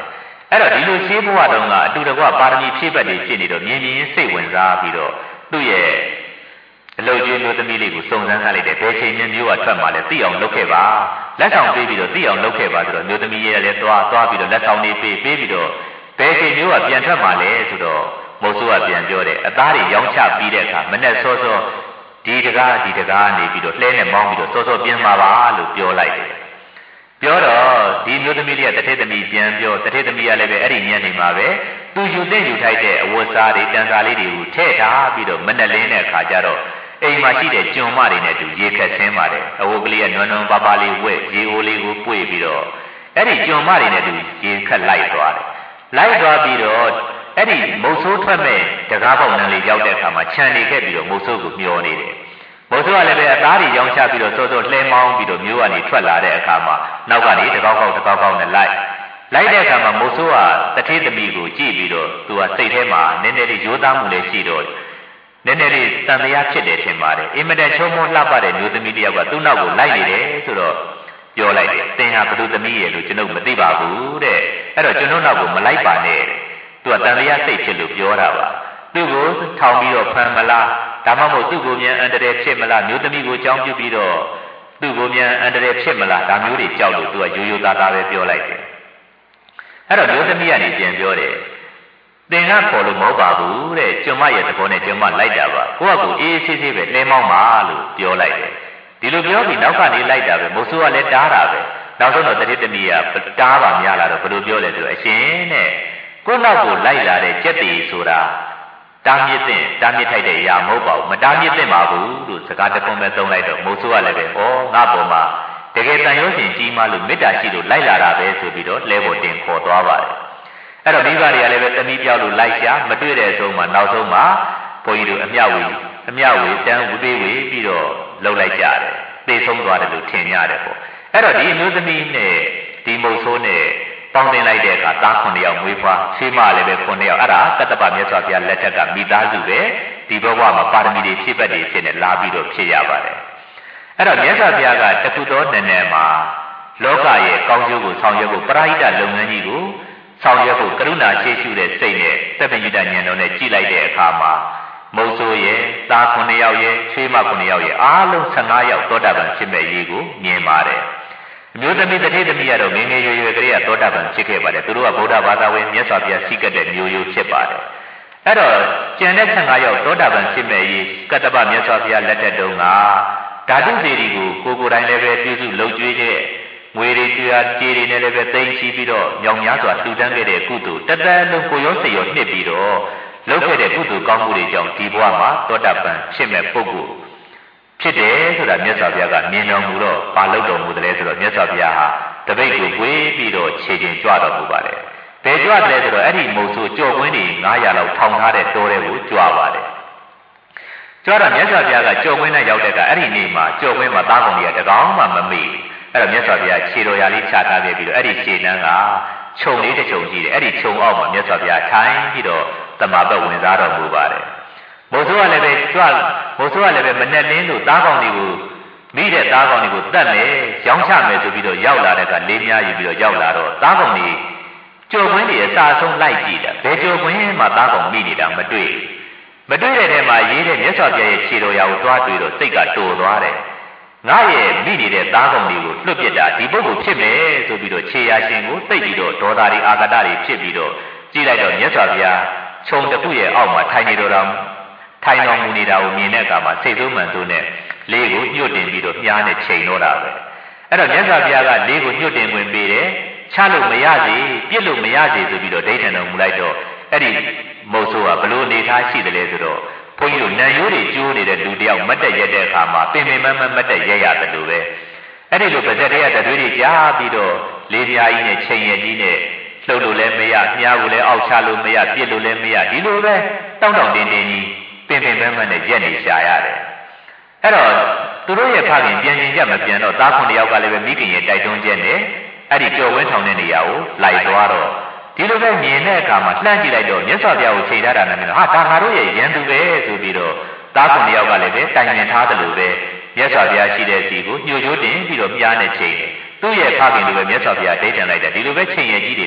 အဲ့တော့ဒီလိုရှင်းဘဝတုန်းကအတူတကွပါရမီဖြည့်ပတ်တွေဖြစ်နေတော့မြင်မြင်စိတ်ဝင်စားပြီးတော့သူ့ရဲ့အလုပ်ကျွေးမျိုးသမီးလေးကိုစုံစမ်းခိုင်းလိုက်တယ်ဘယ်ချိန်မျိုးကထွက်မှလဲသိအောင်လုပ်ခဲ့ပါလက်ဆောင်ပေးပြီးတော့သိအောင်လုပ်ခဲ့ပါဆိုတော့မျိုးသမီးရဲ့လည်းသွားပြီးတော့လက်ဆောင်တွေပေးပြီးတော့ဘယ်ချိန်မျိုးကပြန်ထွက်မှလဲဆိုတော့မိုးဆိုးကပြန်ပြောတယ်အသားတွေရောင်းချပြီးတဲ့အခါမနဲ့စောစောဒီတကားနေပြီးတော့လှဲနဲ့မောင်းပြီးတော့စောစောပြင်းပါပါလို့ပြောလိုက်တယ်ပြောတော့ဒီမျိုးသမီးလေးကတထေသမီးပြန်ပြောတထေသမီးကလည်းပဲအဲ့ဒီညနေမှာပဲသူယူတဲ့ယူထိုက်တဲ့အဝတ်စားတွေတန်စာလေးတွေကိုထည့်ထားပြီးတော့မနဲ့လင်းတဲ့အခါကျတော့အိမ်မှာရှိတဲ့ကျွန်မတွေနဲ့တူရေခက်ဆင်းပါတယ်အဝတ်ကလေးကနွမ်းနွမ်းပါပါလေးဝက်ရေအိုးလေးကိုပွေပြီးတော့အဲ့ဒီကျွန်မတွေနဲ့တူရေခက်လိုက်သွားတယ်လိုက်သွားပြီးတော့အဲ့ဒီမုတ်ဆိုးထွက်မဲ့တကားပေါက်နန်းလေးရောက်တဲ့အခါမှာခြံနေခဲ့ပြီးတော့မုတ်ဆိုးကိုမျောနေတယ်မုတ်ဆိုးကလည်းပဲအသားတွေရောင်းချပြီးတော့စောစောလှဲမောင်းပြီးတော့မျိုးကနေထွက်လာတဲ့အခါမှာနောက်ကနေတကောက်ကောက်နဲ့လိုက်တဲ့အခါမှာမုတ်ဆိုးကတထေးသမီးကိုကြည့်ပြီးတော့သူကစိတ်ထဲမှာနည်းနည်းလေးရိုးသားမှုလည်းရှိတော့နည်းနည်းလေးတန်တရားဖြစ်တယ်ထင်ပါတယ်အင်မတန်ချုံမွလှပတဲ့မျိုးသမီးတယောက်ကသူ့နောက်ကိုလိုက်နေတယ်ဆိုတော့ပြောလိုက်တယ်သင်ဟာဘသူသမီးရဲ့လို့ကျွန်ုပ်မသိပါဘူးတဲ့အဲ့တော့ကျွန်ုပ်နောက်ကိုမလိုက်ပါနဲ့သူကတန်တရားစိတ်ဖြစ်လို့ပြောတာပါသူ့ကိုထောင်ပြီးတော့ဖမ်းမလားဒါမှမဟုတ်သူ့ကိုမြန်အန္တရာယ်ဖြစ်မလားမျိုးသမီးကိုကြောင်းပြုပြီးတော့သူ့ကိုမြန်အန္တရာယ်ဖြစ်မလားဒါမျိုးတွေကြောက်လို့သူကရိုးရိုးသားသားပဲပြောလိုက်တယ်အဲ့တော့မျိုးသမီးကနေပြန်ပြောတယ်သင်ကခေါ်လို့မဟုတ်ပါဘူးတဲ့ကျွန်မရဲ့သဘောနဲ့ကျွန်မလိုက်တာပါကိုကကိုအေးအေးဆေးဆေးပဲလဲမောင်းပါလို့ပြောလိုက်တယ်ဒီလိုပြောပြီးနောက်ကနေလိုက်တာပဲမိုးဆိုးကလည်းတားတာပဲနောက်ဆုံးတော့တတိသမီးကတားပါများလာတော့ဘယ်လိုပြောလဲဆိုတော့အရှင်တဲ့ကိုနောက်ကိုလိုက်လာတဲ့ကြက်တီဆိုတာတားမြစ်ထိုက်တဲ့အရာမဟုတ်ပါဘူးမတားမြစ်သင့်ပါဘူးလို့စကားတပုံပဲသုံးလိုက်တော့မိုးဆိုးကလည်းပဲဩငါပေါ်မှာတကယ်တန်ရုံးရှင်ကြီးမလို့မေတ္တာရှိလို့လိုက်လာတာပဲဆိုပြီးတော့လဲပေါ်တင်ခေါ်သွားပါတယ်အဲ့တော့မိဘတွေကလည်းပဲသမီးပြောက်လို့လိုက်ရှာမတွေ့တဲ့အဆုံးမှာနောက်ဆုံးမှာဘုန်းကြီးတို့အမျှဝေတန်းဝေးပြီးတော့လှုပ်လိုက်ကြတယ်သေဆုံးသွားတယ်လို့ထင်ရတယ်ပေါ့အဲ့တော့ဒီအမျိုးသမီးနဲ့ဒီမုတ်ဆိုးနဲ့ပေါင်းတင်လိုက်တဲ့အခါသား9ယောက်မွေးဖွားရှေးမလည်းပဲ9ယောက်အဲ့ဒါကတ္တပမြတ်စွာဘုရားလက်ထက်ကမိသားစုပဲဒီဘဝမှာပါရမီတွေဖြည့်ပတ်တွေဖြစ်နေလာပြီးတော့ဖြစ်ရပါတယ်အဲ့တော့မြတ်စွာဘုရားကတခုသောနည်းနည်းမှာလောကရဲ့ကောင်းကျိုးကိုဆောင်ရွက်ဖို့ပရိဟိတလုပ်ငန်းကြီးကိုဆောင်ရွက်ဖို့ကရုဏာချေရှုတဲ့စိတ်နဲ့သက်ပညုတဉာဏ်တော်နဲ့ကြည်လိုက်တဲ့အခါမှာမုတ်ဆိုးရဲ့သား9ယောက်ရဲ့ချွေးမ9ယောက်ရဲ့အားလုံး15ယောက်သောတာပန်ဖြစ်မဲ့ရေးကိုမြင်ပါတယ်အမျိုးသမီးတထေသမီးကတော့ငယ်ငယ်ရွယ်ရွယ်ကလေးကသောတာပန်ဖြစ်ခဲ့ပါတယ်သူတို့ကဗုဒ္ဓဘာသာဝင်မြတ်စွာဘုရားရှိခဲ့တဲ့မျိုးရိုးဖြစ်ပါတယ်အဲ့တော့ကျန်တဲ့15ယောက်သောတာပန်ဖြစ်မဲ့ရေးကတ္တပမြတ်စွာဘုရားလက်ထက်တုန်းကဓာတုစေတီကိုကိုယ်တိုင်လည်းပဲပြုစုလုပ်ကြွေးတဲ့ငွေတွေကြေးတွေနဲ့လည်းပဲသိမ်းချပြီးတော့ညောင်များစွာလှူဒန်းခဲ့တဲ့ကုသိုလ်တသက်လုံးကိုရောစိတ်ရောနှစ်ပြီးတော့လုပ်ခဲ့တဲ့ကုသိုလ်ကောင်းမှုတွေကြောင့်ဒီဘဝမှာသောတာပန်ဖြစ်မဲ့ပုဂ္ဂိုလ်ဖြစ်တယ်ဆိုတာမြတ်စွာဘုရားကမြင်တော်မူတော့ပါလုပ်တော်မူတယ်ဆိုတော့မြတ်စွာဘုရားဟာတပိတ်ကိုဝေးပြီးတော့ခြေချင်းကြွတော်မူပါတယ်ဘယ်ကြွတယ်ဆိုတော့အဲ့ဒီမုတ်ဆိုးကြော်ကွင်းတွေ900လောက်ထောင်ထားတဲ့တောထဲကိုကြွပါတယ်ကြွတော့မြတ်စွာဘုရားကကြော်ကွင်းနဲ့ရောက်တဲ့ကအဲ့ဒီနေ့မှာကြော်ကွင်းမှာသားကောင်တွေကတကောင်မှမမေ့အဲ့တော့မြတ်စွာဘုရားခြေတော်ရာလေးချထားခဲ့ပြီးတော့အဲ့ဒီခြေနှမ်းကခြုံလေးတစ်ခြုံကြည့်တယ်အဲ့ဒီခြုံအောက်မှာမြတ်စွာဘုရားထိုင်ပြီးတော့တမဘတ်ဝင်စားတော်မူပါတယ်မိုးဆိုးကလည်းပဲမနဲ့လင်းလို့သားကောင်တွေကိုမိတဲ့သားကောင်တွေကိုတတ်မယ်ရောင်းချမယ်ဆိုပြီးတော့ရောက်လာတဲ့ကလေးများယူပြီးတော့ရောက်လာတော့သားကောင်တွေကြော်ကွင်းတွေအစားဆုံးလိုက်ကြည့်တာဘယ်ကြော်ကွင်းမှာသားကောင်မိနေတာမတွေ့တဲ့ထဲမှာရေးတဲ့မြတ်စွာဘုရားရဲ့ခြေတော်ရာကိုသွားတွေ့တော့စိတ်ကတော်သွားတယ်ငါရဲ့မိနေတဲ့သားကောင်တွေကိုလွတ်ပြစ်တာဒီပုဂ္ဂိုလ်ဖြစ်မယ်ဆိုပြီးတော့ခြေရာရှင်ကိုသိပ်ပြီးတော့ဒေါသတွေအာဃာတတွေဖြစ်ပြီးတော့ကြည့်လိုက်တော့မြတ်စွာဘုရားခြုံတစ်ခုရဲ့အောက်မှာထိုင်နေတော်မူနေတာကိုမြင်တဲ့အခါမှာစိတ်ဆိုးမှန်ဆိုးနဲ့လေးကိုညှို့တင်ပြီးတော့မြားနဲ့ချိန်တော့တာပဲအဲ့တော့မြတ်စွာဘုရားကလေးကိုညှို့တင်ခွင့်ပေးတယ်ချလို့မရစေပြစ်လို့မရစေဆိုပြီးတော့ဒိဋ္ဌံတော်မူလိုက်တော့အဲ့ဒီမုတ်ဆိုးကဘလို့အနေထားရှိတယ်လဲဆိုတော့ဘုန်းကြီးတို့နံရိုးတွေကျိုးနေတဲ့လူတယောက်မတ်တက်ရက်တဲ့အခါမှာပင်မတ်တက်ရက်ရတယ်လို့ပဲအဲ့ဒီလိုပါဇက်တွေကတတွေးတွေကြားပြီးတော့လေးပြားကြီးနဲ့ချိန်ရည်ကြီးနဲ့လှုပ်လို့လည်းမရမြားကိုလည်းအောက်ချလို့မရပြစ်လို့လည်းမရဒီလိုပဲတောင်းတင်းကြီးပင်မတ်နဲ့ရက်နေရှာရတယ်အဲ့တော့သူတို့ရဲ့ဖခင်ပြန်ရင်ကြမပြန်တော့သား9ယောက်ကလည်းပဲမိခင်ရဲ့တိုက်တွန်းချက်နဲ့အဲ့ဒီကြော်ဝင်းထောင်တဲ့နေရာကိုလိုက်သွားတော့ဒီလိုပဲမြင်တဲ့အခါမှာလှမ်းကြည့်လိုက်တော့မြတ်စွာဘုရားကိုချိန်ထားတာနဲ့ဟာဒါငါတို့ရဲ့ရန်သူပဲဆိုပြီးတော့သား9ယောက်ကလည်းပဲတိုင်ပင်ထားတယ်လို့ပဲမြတ်စွာဘုရားရှိတဲ့စီကိုညှို့ချိုးတင်ပြီးတော့ပြားနဲ့ချိန်တယ်သူ့ရဲ့ဖခင်လိုပဲမြတ်စွာဘုရားဒိဋ္ဌံလိုက်တယ်ဒီလိုပဲချိန်ရကြီးတွေနဲ့ရက်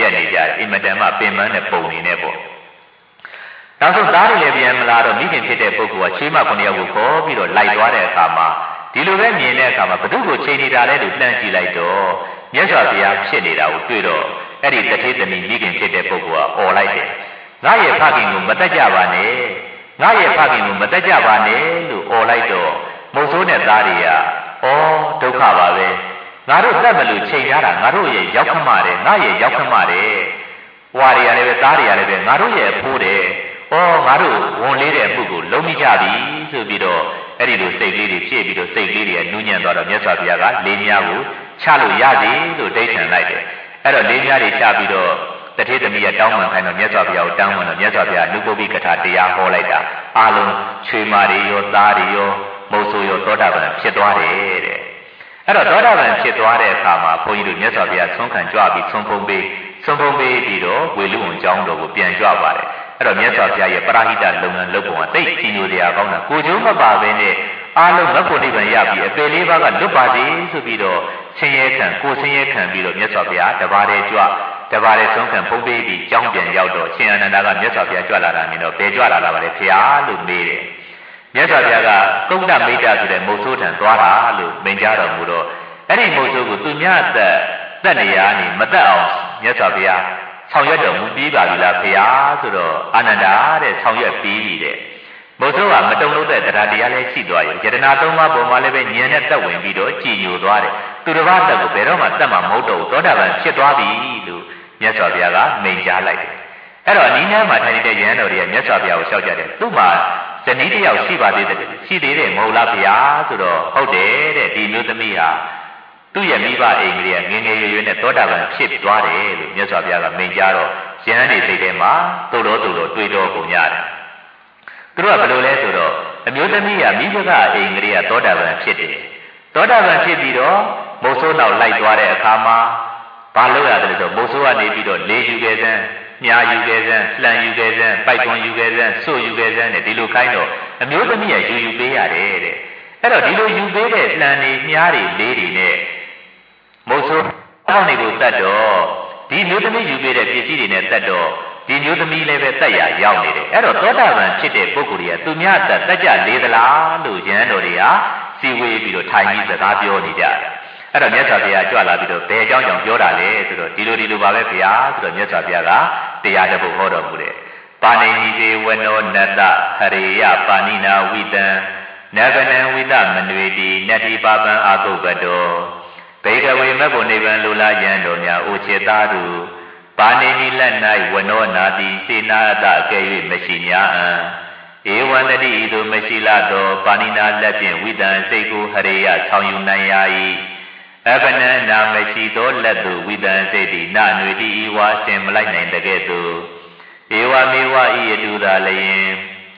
က်နေကြတယ်အင်မတန်မှပင်ပန်းတဲ့ပုံနေနဲ့ပေါ့နောက်ဆုံးသားတွေလည်းပြန်မလာတော့မိခင်ဖြစ်တဲ့ပုဂ္ဂိုလ်ကချွေးမ9ယောက်ကိုခေါ်ပြီးတော့လိုက်သွားတဲ့အခါမှာဒီလိုပဲမြင်တဲ့အခါမှာဘု து ကိုချိန်နေတာလဲလို့လှမ်းကြည့်လိုက်တော့မြတ်စွာဘုရားဖြစ်နေတာကိုတွေ့တော့အဲ့ဒီတထေသမီးမိခင်ဖြစ်တဲ့ပုဂ္ဂိုလ်ကអော်လိုက်တယ်ငါရဲ့ဖခင်ကိုမတတ်ကြပါနဲ့ငါရဲ့ဖခင်ကိုမတတ်ကြပါနဲ့လို့អော်လိုက်တော့မုတ်ဆိုးနဲ့သားတွေကဩဒုက္ခပါပဲငါတို့တတ်မလို့ချိန်ထားတာငါတို့ရဲ့ရောက်ခမတယ်ငါရဲ့ရောက်ခမတယ်ဟွာတွေကလည်းပဲသားတွေကလည်းပဲငါတို့ရဲ့အဖိုးတယ်ဩငါတို့ဝန်လေးတဲ့အမှုကိုလုံးမိကြပြီဆိုပြီးတော့အဲ့ဒီလိုစိတ်လေးတွေဖြစ်ပြီးတော့စိတ်လေးတွေကနူးညံ့သွားတော့မြတ်စွာဘုရားကလေးများကိုချလို့ရစီလို့ဒိဋ္ဌံလိုက်တယ်အဲ့တော့လေးများတွေချပြီးတော့တထေသမီးကတောင်းပန်ခိုင်းတော့မြတ်စွာဘုရားကိုတောင်းပန်တော့မြတ်စွာဘုရားနုပုပ္ပိကထာတရားဟောလိုက်တာအလုံးချွေမာတွေရောသားတွေရောမုတ်ဆိုးရောသောတာပန်ဖြစ်သွားတယ်တဲ့အဲ့တော့သောတာပန်ဖြစ်သွားတဲ့အခါမှာဘုန်းကြီးတို့မြတ်စွာဘုရားဆုံးခံကြွပြီးဆုံးဖုံးပေးပြီးတော့ဝေလူဝန်ကျောင်းတော်ကိုပြန်ကြွပါတယ်အဲ့တော့မြတ်စွာဘုရားရဲ့ပရဟိတလုပ်ငန်းလုပ်ပုံကသိကြည်ညိုစရာကောင်းတာကိုကျိုးမပါဘဲနဲ့အားလုံးမဖို့နိဗ္ဗာန်ရပြီးအပေလေးပါးကလွတ်ပါစေဆိုပြီးတော့ဆင်းရဲခံပြီးတော့မြတ်စွာဘုရားတပါးတည်းကြွတပါးတည်းဆုံးခံဖုံးပေးပြီးကျောင်းပြန်ရောက်တော့ရှင်အာနန္ဒာကမြတ်စွာဘုရားကြွလာတာမြင်တော့ဘယ်ကြွလာပါလဲဖေဟာလို့မေးတယ်မြတ်စွာဘုရားကကုဋ္ဌမိတ္တဆိုတဲ့မုတ်ဆိုးထံသွားတာလို့မိန့်ကြားတော်မူတော့အဲ့ဒီမုတ်ဆိုးကိုသူမြတ်သက်နေရနေမသက်အောင်မြတ်စွာဘုရားဆောင်ရွက်တော်မူပြီးပါပြီလားဖေဟာဆိုတော့အာနန္ဒာတဲ့ဆောင်ရွက်ပြီးပြီတဲ့မုတ်ဆိုးကမတုံလို့တဲ့တရားတရားလည်းရှိသွားရင်ယတနာ၃ပါးပုံမှာလည်းပဲဉာဏ်နဲ့တက်ဝင်ပြီးတော့ကြည်ညိုသွားတယ်သူတစ်ပါးတက်ကိုဘယ်တော့မှတက်မှာမဟုတ်တော့ဘူးသောတာပန်ဖြစ်သွားပြီလို့မြတ်စွာဘုရားကမိန့်ကြားလိုက်တယ်အဲ့တော့ဒီနေ့မှာထိုင်နေတဲ့ယဟန်တော်တွေကမြတ်စွာဘုရားကိုလျှောက်ကြတယ်သူ့မှာဇနီးတစ်ယောက်ရှိသေးတယ်မဟုတ်လားဗျာဆိုတော့ဟုတ်တယ်တဲ့ဒီမျိုးသမီးဟာသူ့ရဲ့မိဘအိမ်ကလေးကငယ်ငယ်ရွယ်ရွယ်နဲ့သောတာပန်ဖြစ်သွားတယ်လို့မြတ်စွာဘုရားကမိန့်ကြားတော့ယဟန်တွေစိတ်ထဲမှာသို့တော်တွေးတော်ပုံရတယ်သူတို့ကဘယ်လိုလဲဆိုတော့အမျိုးသမီးကမိဘကအိမ်ကလေးကသောတာပန်ဖြစ်တယ်သောတာပန်ဖြစ်ပြီးတော့မုတ်ဆိုးနောက်လိုက်သွားတဲ့အခါမှာဘာလုပ်ရတယ်လဲဆိုမုတ်ဆိုးကနေပြီးတော့လေယူခဲ့စမ်းမြာယူခဲ့စမ်းလှန်ယူခဲ့စမ်းပိုက်ကွန်ယူခဲ့စမ်းစို့ယူခဲ့စမ်းတဲ့ဒီလိုခိုင်းတော့အမျိုးသမီးကယူပေးရတယ်တဲ့အဲ့တော့ဒီလိုယူပေးတဲ့လှန်တွေမြားတွေလေးတွေနဲ့မုတ်ဆိုးအောက်နေကိုတတ်တော့ဒီမျိုးသမီးယူပေးတဲ့ပစ္စည်းတွေနဲ့တတ်တော့ဒီမျိုးသမီးလည်းပဲတက်ရရောက်နေတယ်အဲ့တော့သောတာပန်ဖြစ်တဲ့ပုဂ္ဂိုလ်တွေကသူများတက်ကြလေသလားလို့ယဟန်တော်တွေကစီဝေးပြီးတော့ထိုင်ပြီးစကားပြောနေကြတယ်အဲ့တော့မြတ်စွာဘုရားကြွလာပြီးတော့ဘယ်အကြောင်းကြောင့်ပြောတာလဲဆိုတော့ဒီလိုပါပဲဗျာဆိုတော့မြတ်စွာဘုရားကတရားတစ်ပုဒ်ဟောတော်မူတယ်ပါဏိနိစေဝနောနတ္တဟရေယပါဏိနာဝိတံနဂနံဝိတမနွေတိနတ္တိပါပံအာကုပ္ပတောဘေကဝေမဂ္ဂုနိဗ္ဗာန်လူလာယံတော်များအိုချေသားသူပါဏိနိလက်၌ဝနောနာတိစေနာတအကဲ့၍မရှိ냐အံဧဝံတတိဤသို့မရှိလာသောပါဏိနာလက်ဖြင့်ဝိတံစိတ်ကိုဟရေယဆောင်ယူနိုင်ရ၏အပနန္နာမရှိသောလက်သို့ဝိတံစိတ်သည်နအနွေတိဤဝါဆင်မလိုက်နိုင်တကဲ့သို့ဧဝမေဝဤအတူသာလျင်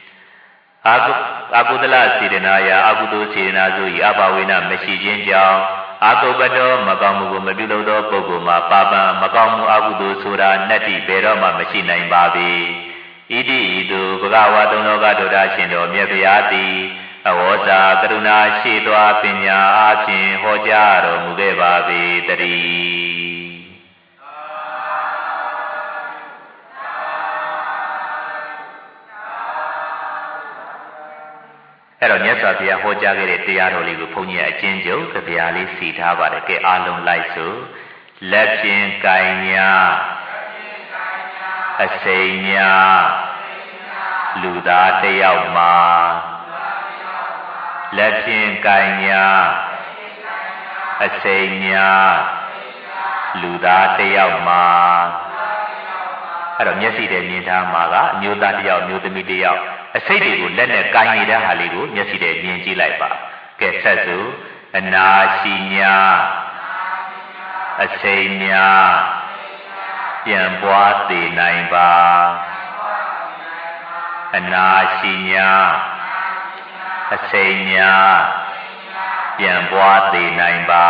အကုသလစေတနာယအကုသိုလ်စေတနာစု၏အဘဝေနမရှိခြင်းကြောင့်အာကုပ္ပတောမကောင်းမှုကိုမပြုလုပ်သောပုဂ္ဂိုလ်မှာပါပံမကောင်းမှုအကုသိုလ်ဆိုတာနတ္တိဘယ်တော့မှမရှိနိုင်ပါပေဣတိဤသို့ဘဂဝါသုံးလောကဒုဒ္ဒရှင်တော်မြတ်ဗျာသည်အဝေါစာကရုဏာရှိသောပညာအားဖြင့်ဟောကြားတော်မူခဲ့ပါပေတည်းအဲ့တော့မြတ်စွာဘုရားဟောကြားခဲ့တဲ့တရားတော်လေးကိုဘုန်းကြီးအကျဉ်းချုပ်ကြပြားလေးစီထားပါတယ်ကဲအားလုံးလိုက်စို့လက်ဖြင့်ကိုင်ညာအစိမ်ညာလူသားတစ်ယောက်မှာလက်ဖြင့်ကိုင်ညာအစိမ်ညာလူသားတစ်ယောက်မှာအဲ့တော့မျက်စိနဲ့မြင်ထားမှာကအမျိုးသားတစ်ယောက်မျိုးသမီးတစ်ယောက်အစိတ်တွေကိုလက်နဲ့ကိုင်နေတဲ့ဟာလေးကိုမျက်စိနဲ့မြင်ကြည့်လိုက်ပါကဲဆက်စို့အနာရှိညာအစိမ်ညာပြန်ပွားတည်နိုင်ပါအနာရှိညာအစိမ်ညာပြန်ပွားတည်နိုင်ပါ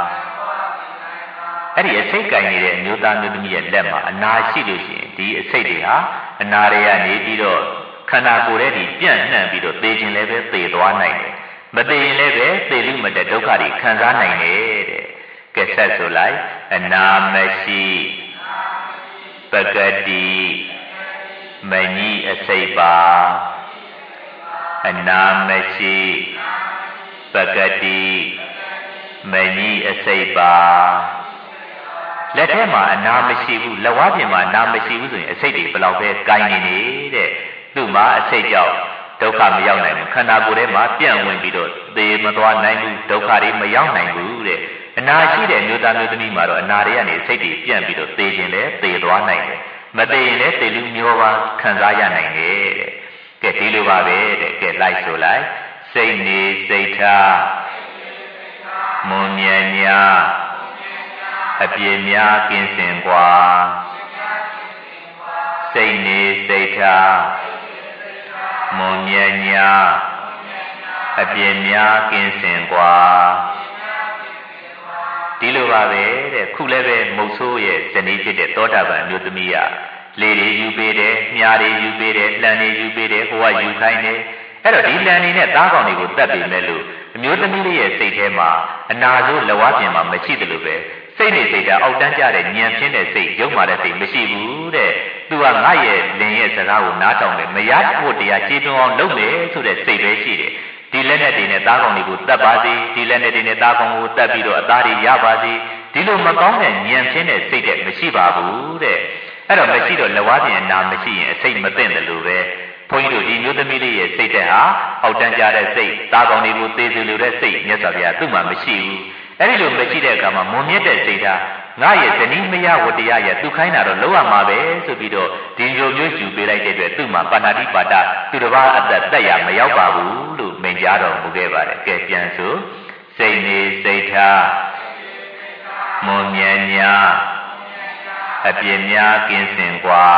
အဲ့ဒီအစိတ်ကိုင်နေတဲ့အမျိုးသားမျိုးသမီးရဲ့လက်မှာအနာရှိလို့ရှိရင်ဒီအစိတ်တွေဟာအနာတွေကနေပြီးတော့ခန္ဓာကိုယ်ရဲ့ဒီပြန့်နှံ့ပြီးတော့သေခြင်းလည်းပဲသေသွားနိုင်တယ်မသေရင်လည်းပဲသေလိမတဲ့ဒုက္ခတွေခံစားနိုင်တယ်တဲ့ကဲဆက်ဆိုလိုက်အနာမရှိပကတိမညိအစိတ်ပါအနာမရှိပကတိမညိအစိတ်ပါလက်ထဲမှာအနာမရှိဘူးလက်ဝါးပြင်မှာအနာမရှိဘူးဆိုရင်အစိတ်တွေဘယ်လောက်ပဲကိုင်းနေနေတဲ့သူ့မှာအစိတ်ကြောင့်ဒုက္ခမရောက်နိုင်ဘူးခန္ဓာကိုယ်ထဲမှာပြန့်ဝင်ပြီးတော့သေမသွားနိုင်ဘူးဒုက္ခတွေမရောက်နိုင်ဘူးတဲ့အနာရှိတဲ့မျိုးသားမျိုးသမီးမှာတော့အနာတွေကနေစိတ်တွေပြန့်ပြီးတော့သေခြင်းလဲသေသွားနိုင်တယ်မသေရင်လည်းသေလူမျိုးပါခံစားရနိုင်တယ်တဲ့ကဲဒီလိုပါပဲတဲ့ကဲလိုက်ဆိုလိုက်စိတ်နေစိတ်ထားမွန်မြတ်ညာအပြည့်များကင်းစင်กว่าစိတ်နေစိတ်ထားမွန်မြတ်ညာအပြည့်များကင်းစင်กว่าဒီလိုပါပဲတဲ့ခုလည်းပဲမုတ်ဆိုးရဲ့ဇနီးဖြစ်တဲ့သောတာပန်မျိုးသမီးကလေတွေယူပေးတယ်မြားတွေယူပေးတယ်လှန်တွေယူပေးတယ်ဟိုကယူခိုင်းတယ်အဲ့တော့ဒီလှန်တွေနဲ့သားကောင်တွေကိုတတ်ပြီးမဲ့လို့အမျိုးသမီးလေးရဲ့စိတ်ထဲမှာအနာဆိုးလဝါပြင်မှာမရှိတယ်လို့ပဲစိတ်နေစိတ်ဓာတ်အောက်တန်းကြတဲ့ဉာဏ်ဖြင်းတဲ့စိတ်ရုပ်မာတဲ့စိတ်မရှိဘူးတဲ့သူကငါရဲ့လင်ရဲ့စကားကိုနားထောင်တယ်မရဖို့တရားကြည်တွန်းအောင်လုပ်မယ်ဆိုတဲ့စိတ်ပဲရှိတယ်ဒီလက်နဲ့တွေနဲ့သားကောင်တွေကိုတတ်ပါစေဒီလက်နဲ့တွေနဲ့သားကောင်ကိုတတ်ပြီးတော့အသားတွေရပါစေဒီလိုမကောင်းတဲ့ဉာဏ်ဖြင်းတဲ့စိတ်တဲ့မရှိပါဘူးတဲ့အဲ့တော့မရှိတော့လက်ဝါးပြင်အနာမရှိရင်အစိတ်မသိမ့်တယ်လို့ပဲဘုန်းကြီးတို့ဒီမျိုးသမီးလေးရဲ့စိတ်တဲ့ဟာအောက်တန်းကြတဲ့စိတ်သားကောင်တွေကိုသေစေလိုတဲ့စိတ်မြတ်စွာဘုရားသူ့မှာမရှိဘူးအဲ့ဒီလိုမရှိတဲ့အခါမှာမွန်မြတ်တဲ့စိတ်ဓာတ်ငါရဲ့ဇနီးမယဝတ္တရားရဲ့သူခိုင်းတာတော့လုံးဝမှာပဲဆိုပြီးတော့ဒီမျိုးမျိုးယူပေးလိုက်တဲ့အတွက်သူ့မှာပါဏာတိပါဒသူတစ်ပါးအသက်တက်ရမရောက်ပါဘူးလို့မိန့်ကြားတော်မူခဲ့ပါတယ်ကဲပြန်ဆိုစိတ်နေစိတ်ထားမွန်မြတ်ညာအပြည့်များကင်းစင်กว่า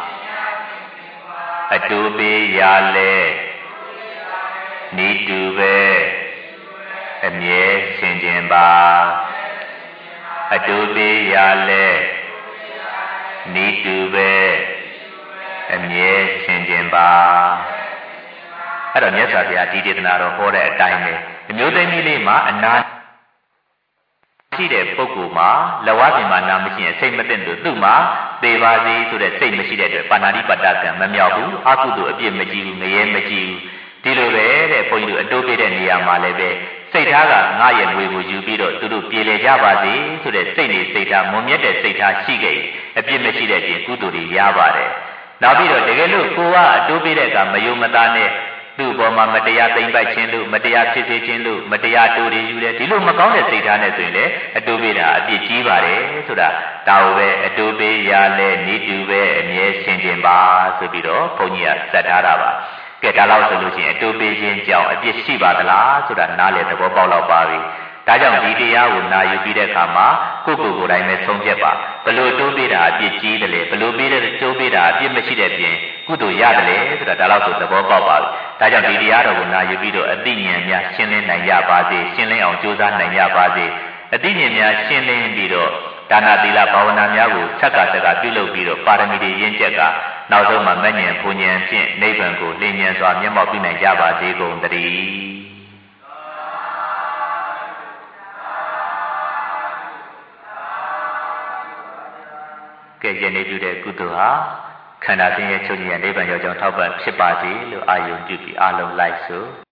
အတူပေးရလဲဤတူပဲအမြဲဆင်ခြင်ပါအတူပေးရလဲဤတူပဲအမြဲဆင်ခြင်ပါအဲ့တော့မြတ်စွာဘုရားဒီဒေသနာတော်ဟောတဲ့အတိုင်းပဲအမျိုးသမီးလေးမှာအနာရှိတဲ့ပုဂ္ဂိုလ်မှာလဝါပြင်မှာနာမရှိရင်စိတ်မသိလို့သူ့မှာသေပါစေဆိုတဲ့စိတ်မရှိတဲ့အတွက်ပါဏာတိပါဒကံမမြောက်ဘူးအကုသိုလ်အပြစ်မကြည့်ဘူးငရဲမကြည့်ဘူးဒီလိုပဲတဲ့ဘုန်းကြီးတို့အတိုးပေးတဲ့နေရာမှာလည်းပဲစိတ်ထားကငါရဲ့ငွေကိုယူပြီးတော့သူတို့ပြေလည်ကြပါစေဆိုတဲ့စိတ်နေစိတ်ထားမွန်မြတ်တဲ့စိတ်ထားရှိခဲ့အပြစ်မရှိတဲ့ပြင်ကုသိုလ်တွေရပါတယ်နောက်ပြီးတော့တကယ်လို့ကိုကအတိုးပေးတဲ့အခါမယုံမသားနဲ့သူ့ဘောမှာမတရားသိမ့်ပိုက်ခြင်းလို့မတရားဖြစ်စေခြင်းလို့မတရားတိုးတွေယူတယ်ဒီလိုမကောင်းတဲ့စိတ်ထားနဲ့ဆိုရင်လည်းအတိုးပေးတာအပြစ်ကြီးပါတယ်ဆိုတာဒါကိုပဲအတိုးပေးရလဲဤတူပဲအမြဲရှင်းခြင်းပါဆိုပြီးတော့ဘုန်းကြီးကစက်ထားတာပါကဲဒါလောက်ဆိုလို့ရှိရင်အတိုးပေးခြင်းကြောင့်အပြစ်ရှိပါသလားဆိုတာနားလည်သဘောပေါက်တော့ပါပြီဒါကြောင့်ဒီတရားကိုနာယူပြီးတဲ့အခါမှာကိုယ်ကိုယ်တိုင်းပဲဆုံးဖြတ်ပါဘလို့တိုးပေးတာအပြစ်ကြီးတယ်လေဘလို့ပေးတဲ့တိုးပေးတာအပြစ်မရှိတဲ့ပြင်ကုသိုလ်ရတယ်လေဆိုတာဒါလောက်ဆိုသဘောပေါက်ပါပြီဒါကြောင့်ဒီတရားတော်ကိုနာယူပြီးတော့အသိဉာဏ်များရှင်းလင်းနိုင်ကြပါစေရှင်းလင်းအောင်ကြိုးစားနိုင်ကြပါစေအသိဉာဏ်များရှင်းလင်းပြီးတော့ဒါနသီလဘာဝနာများကိုဆက်ကပြုလုပ်ပြီးတော့ပါရမီတွေရင့်ကျက်ကနောက်ဆုံးမှာမဉ္ဇဉ်ဘုံဉဏ်ဖြင့်နိဗ္ဗာန်ကိုလင်းဉဏ်စွာမျက်မှောက်ပြုနိုင်ကြပါစေကုန်သတည်းကဲယနေ့ပြုတဲ့ကုသိုလ်ဟာခန္ဓာဆင်းရဲချုပ်ငြိမ်းနိဗ္ဗာန်ရောက်ကြောင်းထောက်ပံ့ဖြစ်ပါစေလို့အာယုံပြုပြီးအလုံးလိုက်စို့